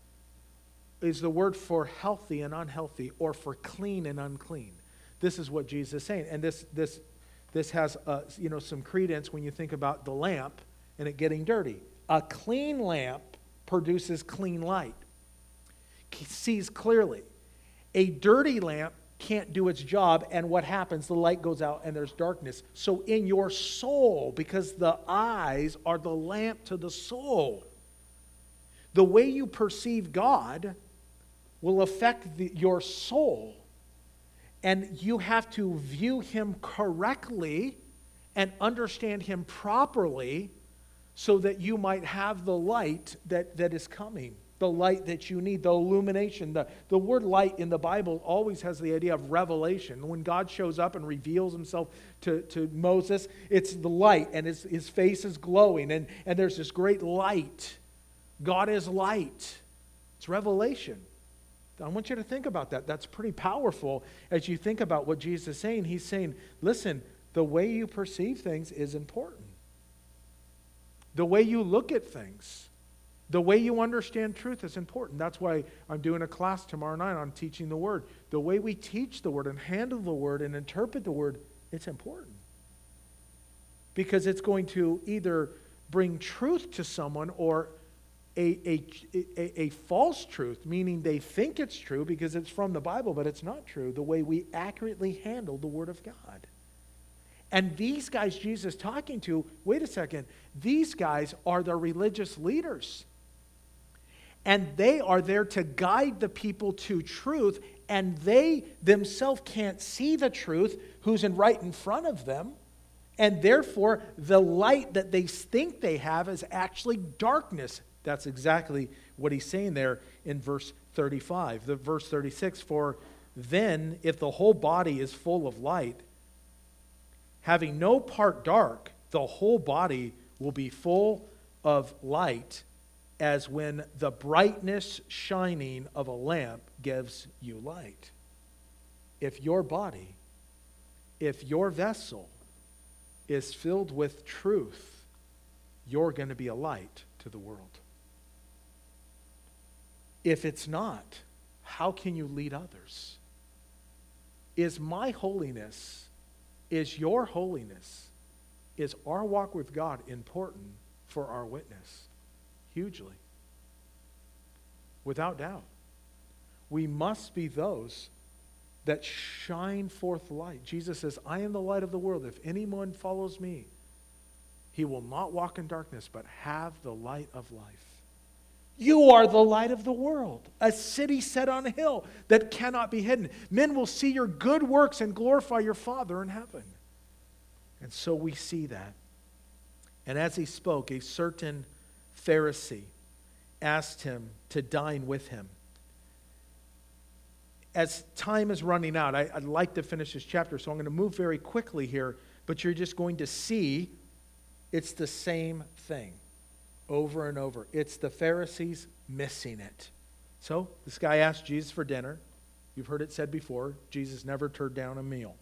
is the word for healthy and unhealthy, or for clean and unclean. This is what Jesus is saying. And this, this, this has, uh, you know, some credence when you think about the lamp and it getting dirty. A clean lamp produces clean light, sees clearly. A dirty lamp can't do its job, and what happens? The light goes out and there's darkness. So in your soul, because the eyes are the lamp to the soul, the way you perceive God will affect the, your soul. And you have to view him correctly and understand him properly, so that you might have the light that, that is coming, the light that you need, the illumination. The, the word light in the Bible always has the idea of revelation. When God shows up and reveals himself to, to Moses, it's the light, and his, his face is glowing, and, and there's this great light. God is light. It's revelation. I want you to think about that. That's pretty powerful as you think about what Jesus is saying. He's saying, listen, the way you perceive things is important. The way you look at things, the way you understand truth is important. That's why I'm doing a class tomorrow night on teaching the Word. The way we teach the Word and handle the Word and interpret the Word, it's important. Because it's going to either bring truth to someone or a, a, a, a false truth, meaning they think it's true because it's from the Bible, but it's not true, the way we accurately handle the Word of God. And these guys Jesus is talking to, wait a second, these guys are the religious leaders. And they are there to guide the people to truth, and they themselves can't see the truth, who's in right in front of them. And therefore, the light that they think they have is actually darkness. That's exactly what he's saying there in verse thirty-five. The verse thirty-six, for then if the whole body is full of light, having no part dark, the whole body will be full of light as when the brightness shining of a lamp gives you light. If your body, if your vessel is filled with truth, you're going to be a light to the world. If it's not, how can you lead others? Is my holiness, is your holiness, is our walk with God important for our witness? Hugely. Without doubt. We must be those that shine forth light. Jesus says, I am the light of the world. If anyone follows me, he will not walk in darkness, but have the light of life. You are the light of the world, a city set on a hill that cannot be hidden. Men will see your good works and glorify your Father in heaven. And so we see that. And as he spoke, a certain Pharisee asked him to dine with him. As time is running out, I, I'd like to finish this chapter, so I'm going to move very quickly here, but you're just going to see it's the same thing over and over. It's the Pharisees missing it. So this guy asked Jesus for dinner. You've heard it said before, Jesus never turned down a meal.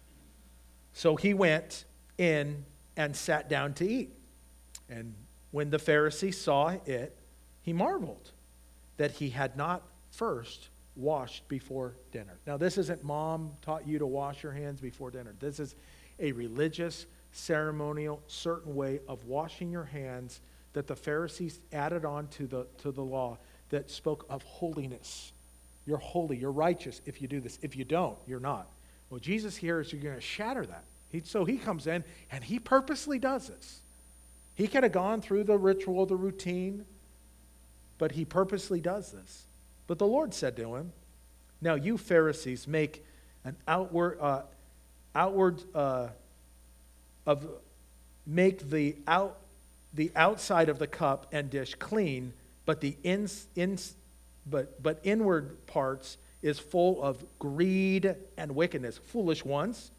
So he went in and sat down to eat. And when the Pharisee saw it, he marveled that he had not first washed before dinner. Now, this isn't mom taught you to wash your hands before dinner. This is a religious, ceremonial, certain way of washing your hands that the Pharisees added on to the, to the law that spoke of holiness. You're holy, you're righteous if you do this. If you don't, you're not. Well, Jesus here is you're going to shatter that. He, so he comes in and he purposely does this. He could have gone through the ritual, the routine, but he purposely does this. But the Lord said to him, now you Pharisees make an outward, uh, outward uh, of make the out the outside of the cup and dish clean, but the ins, ins but but inward parts is full of greed and wickedness. Foolish ones,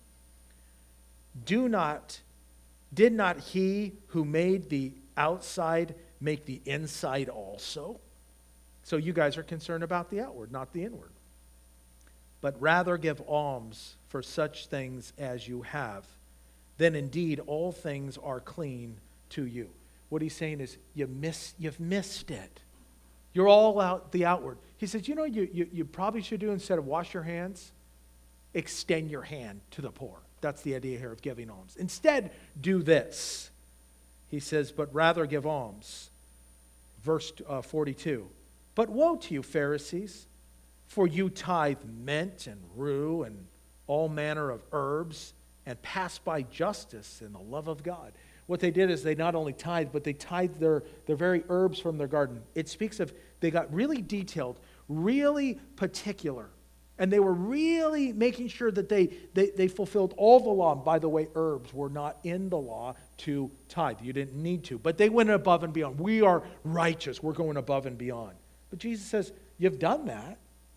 do not did not he who made the outside make the inside also? So you guys are concerned about the outward, not the inward. But rather give alms for such things as you have. Then indeed all things are clean to you. What he's saying is you miss, you've missed it. You're all out the outward. He says, you know, you, you, you probably should do instead of wash your hands, extend your hand to the poor. That's the idea here of giving alms. Instead, do this. He says, but rather give alms. Verse uh, forty-two. But woe to you, Pharisees, for you tithe mint and rue and all manner of herbs and pass by justice and the love of God. What they did is they not only tithed, but they tithed their, their very herbs from their garden. It speaks of, they got really detailed, really particular. And they were really making sure that they, they, they fulfilled all the law. And by the way, herbs were not in the law to tithe. You didn't need to. But they went above and beyond. We are righteous. We're going above and beyond. But Jesus says, you've done that.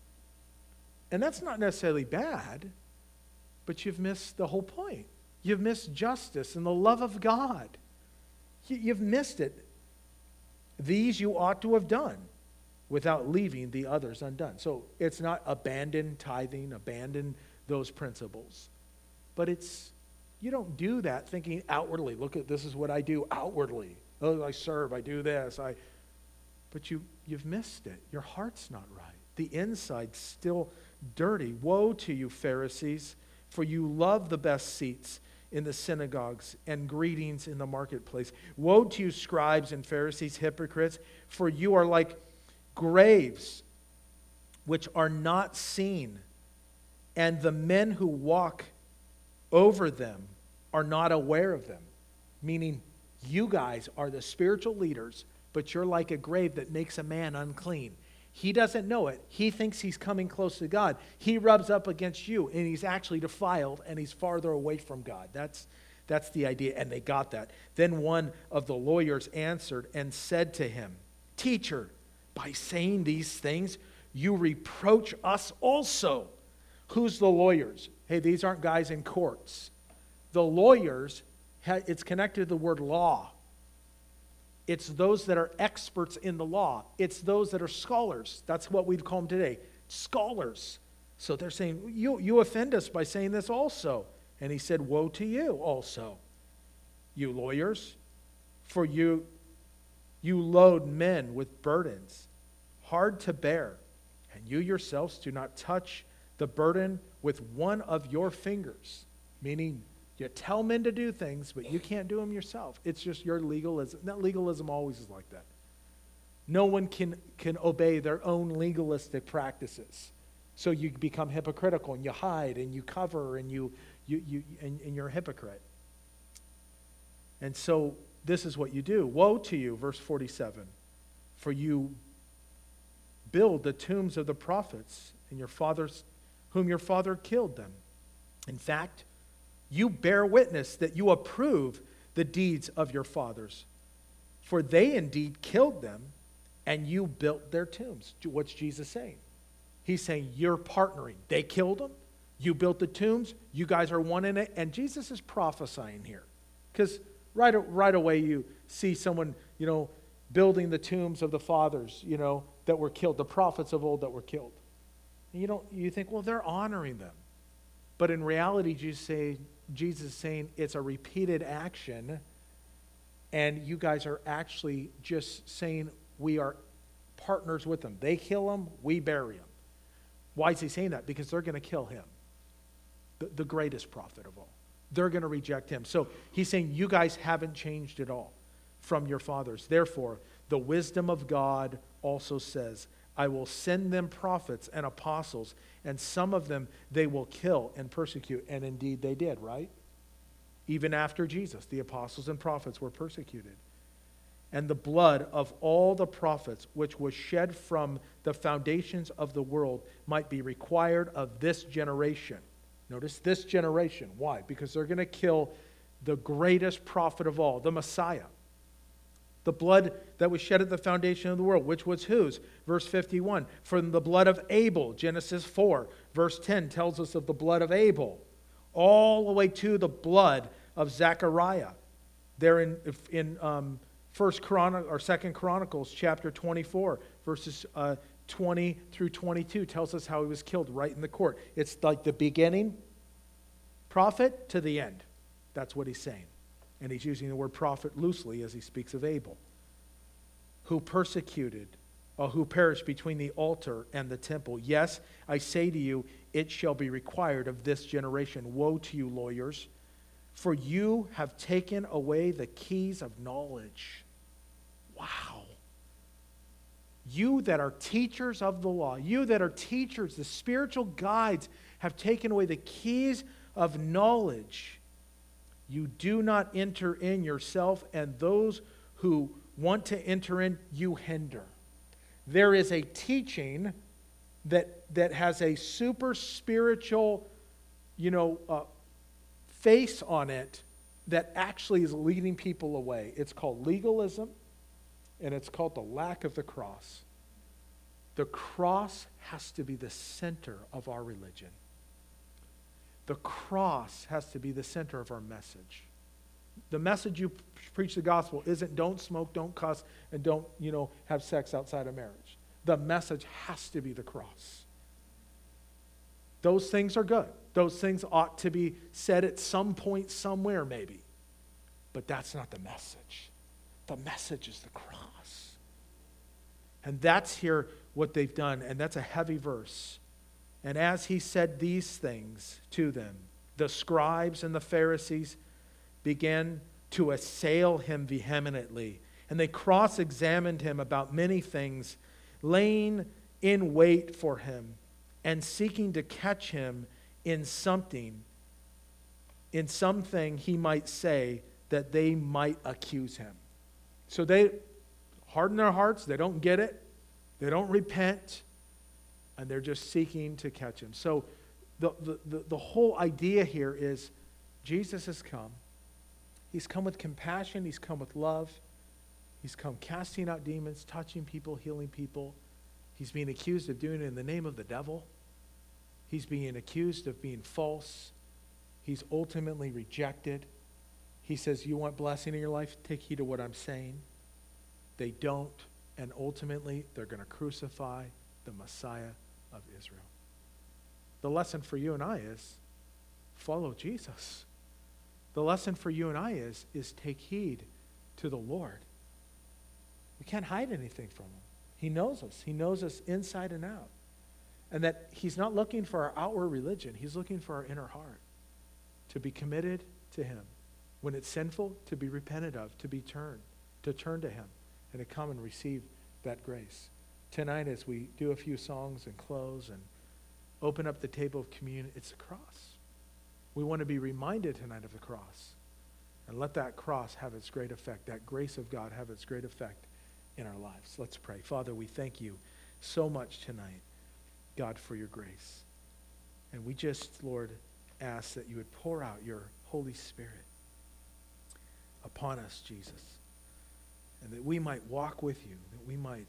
And that's not necessarily bad. But you've missed the whole point. You've missed justice and the love of God. You've missed it. These you ought to have done without leaving the others undone. So it's not abandon tithing, abandon those principles. But it's, you don't do that thinking outwardly. Look at, this is what I do outwardly. Oh, I serve, I do this. I. But you, you've missed it. Your heart's not right. The inside's still dirty. Woe to you, Pharisees, for you love the best seats in the synagogues and greetings in the marketplace. Woe to you, scribes and Pharisees, hypocrites, for you are like graves which are not seen, and the men who walk over them are not aware of them. Meaning, you guys are the spiritual leaders, but you're like a grave that makes a man unclean. He doesn't know it. He thinks he's coming close to God. He rubs up against you, and he's actually defiled, and he's farther away from God. That's, that's the idea, and they got that. Then one of the lawyers answered and said to him, Teacher, by saying these things, you reproach us also. Who's the lawyers? Hey, these aren't guys in courts. The lawyers, it's connected to the word law. It's those that are experts in the law. It's those that are scholars. That's what we'd call them today, scholars. So they're saying, you, you offend us by saying this also. And he said, woe to you also, you lawyers, for you, you load men with burdens hard to bear, and you yourselves do not touch the burden with one of your fingers. Meaning, you tell men to do things, but you can't do them yourself. It's just your legalism. That legalism always is like that. No one can, can obey their own legalistic practices. So you become hypocritical, and you hide, and you cover, and, you, you, you, and, and you're a hypocrite. And so this is what you do. Woe to you, verse forty-seven, for you build the tombs of the prophets, and your fathers, whom your father killed them. In fact, you bear witness that you approve the deeds of your fathers, for they indeed killed them, and you built their tombs. What's Jesus saying? He's saying you're partnering. They killed them. You built the tombs. You guys are one in it. And Jesus is prophesying here. Because right, right away you see someone, you know, building the tombs of the fathers, you know, that were killed, the prophets of old that were killed. And you don't, you think, well, they're honoring them. But in reality, Jesus say, Jesus is saying it's a repeated action, and you guys are actually just saying we are partners with them. They kill them, we bury them. Why is he saying that? Because they're going to kill him, the, the greatest prophet of all. They're going to reject him. So he's saying you guys haven't changed at all from your fathers. Therefore, the wisdom of God also says, I will send them prophets and apostles, and some of them they will kill and persecute. And indeed they did, right? Even after Jesus, the apostles and prophets were persecuted. And the blood of all the prophets, which was shed from the foundations of the world, might be required of this generation. Notice this generation. Why? Because they're going to kill the greatest prophet of all, the Messiah. The blood that was shed at the foundation of the world, which was whose? Verse fifty-one, from the blood of Abel, Genesis four. Verse ten tells us of the blood of Abel, all the way to the blood of Zechariah. There in, in um, First Chron- or Second Chronicles chapter twenty-four, verses uh, twenty through twenty-two tells us how he was killed right in the court. It's like the beginning prophet to the end. That's what he's saying. And he's using the word prophet loosely as he speaks of Abel, who persecuted, or who perished between the altar and the temple. Yes, I say to you, it shall be required of this generation. Woe to you, lawyers, for you have taken away the keys of knowledge. Wow. You that are teachers of the law, you that are teachers, the spiritual guides, have taken away the keys of knowledge. You do not enter in yourself, and those who want to enter in, you hinder. There is a teaching that, that has a super spiritual, you know, uh, face on it that actually is leading people away. It's called legalism, and it's called the lack of the cross. The cross has to be the center of our religion. The cross has to be the center of our message. The message you preach the gospel isn't don't smoke, don't cuss, and don't, you know, have sex outside of marriage. The message has to be the cross. Those things are good. Those things ought to be said at some point somewhere maybe. But that's not the message. The message is the cross. And that's here what they've done, and that's a heavy verse. And as he said these things to them, the scribes and the Pharisees began to assail him vehemently. And they cross-examined him about many things, laying in wait for him and seeking to catch him in something, in something he might say that they might accuse him. So they harden their hearts. They don't get it. They don't repent. And they're just seeking to catch him. So the, the, the, the whole idea here is Jesus has come. He's come with compassion. He's come with love. He's come casting out demons, touching people, healing people. He's being accused of doing it in the name of the devil. He's being accused of being false. He's ultimately rejected. He says, you want blessing in your life? Take heed of what I'm saying. they don't, and ultimately they're going to crucify the Messiah of Israel. The lesson for you and I is follow Jesus. The lesson for you and I is, is take heed to the Lord. We can't hide anything from him. He knows us. He knows us inside and out. And that he's not looking for our outward religion. He's looking for our inner heart. To be committed to him. When it's sinful, to be repented of, to be turned, to turn to him, and to come and receive that grace. Tonight, as we do a few songs and close and open up the table of communion, it's the cross. We want to be reminded tonight of the cross. And let that cross have its great effect, that grace of God have its great effect in our lives. Let's pray. Father, we thank you so much tonight, God, for your grace. And we just, Lord, ask that you would pour out your Holy Spirit upon us, Jesus, and that we might walk with you, that we might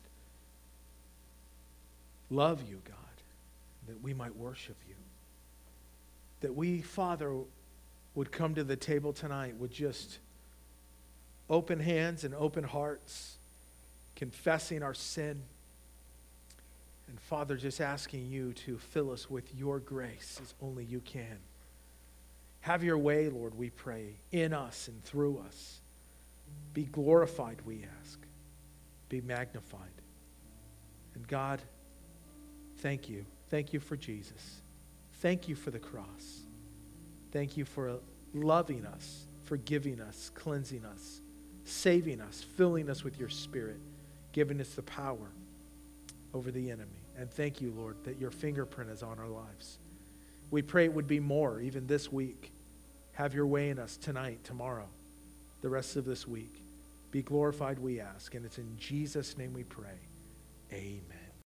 love you, God, that we might worship you, that we, Father, would come to the table tonight with just open hands and open hearts, confessing our sin, and Father, just asking you to fill us with your grace as only you can. Have your way, Lord, we pray, in us and through us. Be glorified, we ask. Be magnified. And God, thank you. Thank you for Jesus. Thank you for the cross. Thank you for loving us, forgiving us, cleansing us, saving us, filling us with your Spirit, giving us the power over the enemy. And thank you, Lord, that your fingerprint is on our lives. We pray it would be more even this week. Have your way in us tonight, tomorrow, the rest of this week. Be glorified, we ask. And it's in Jesus' name we pray. Amen.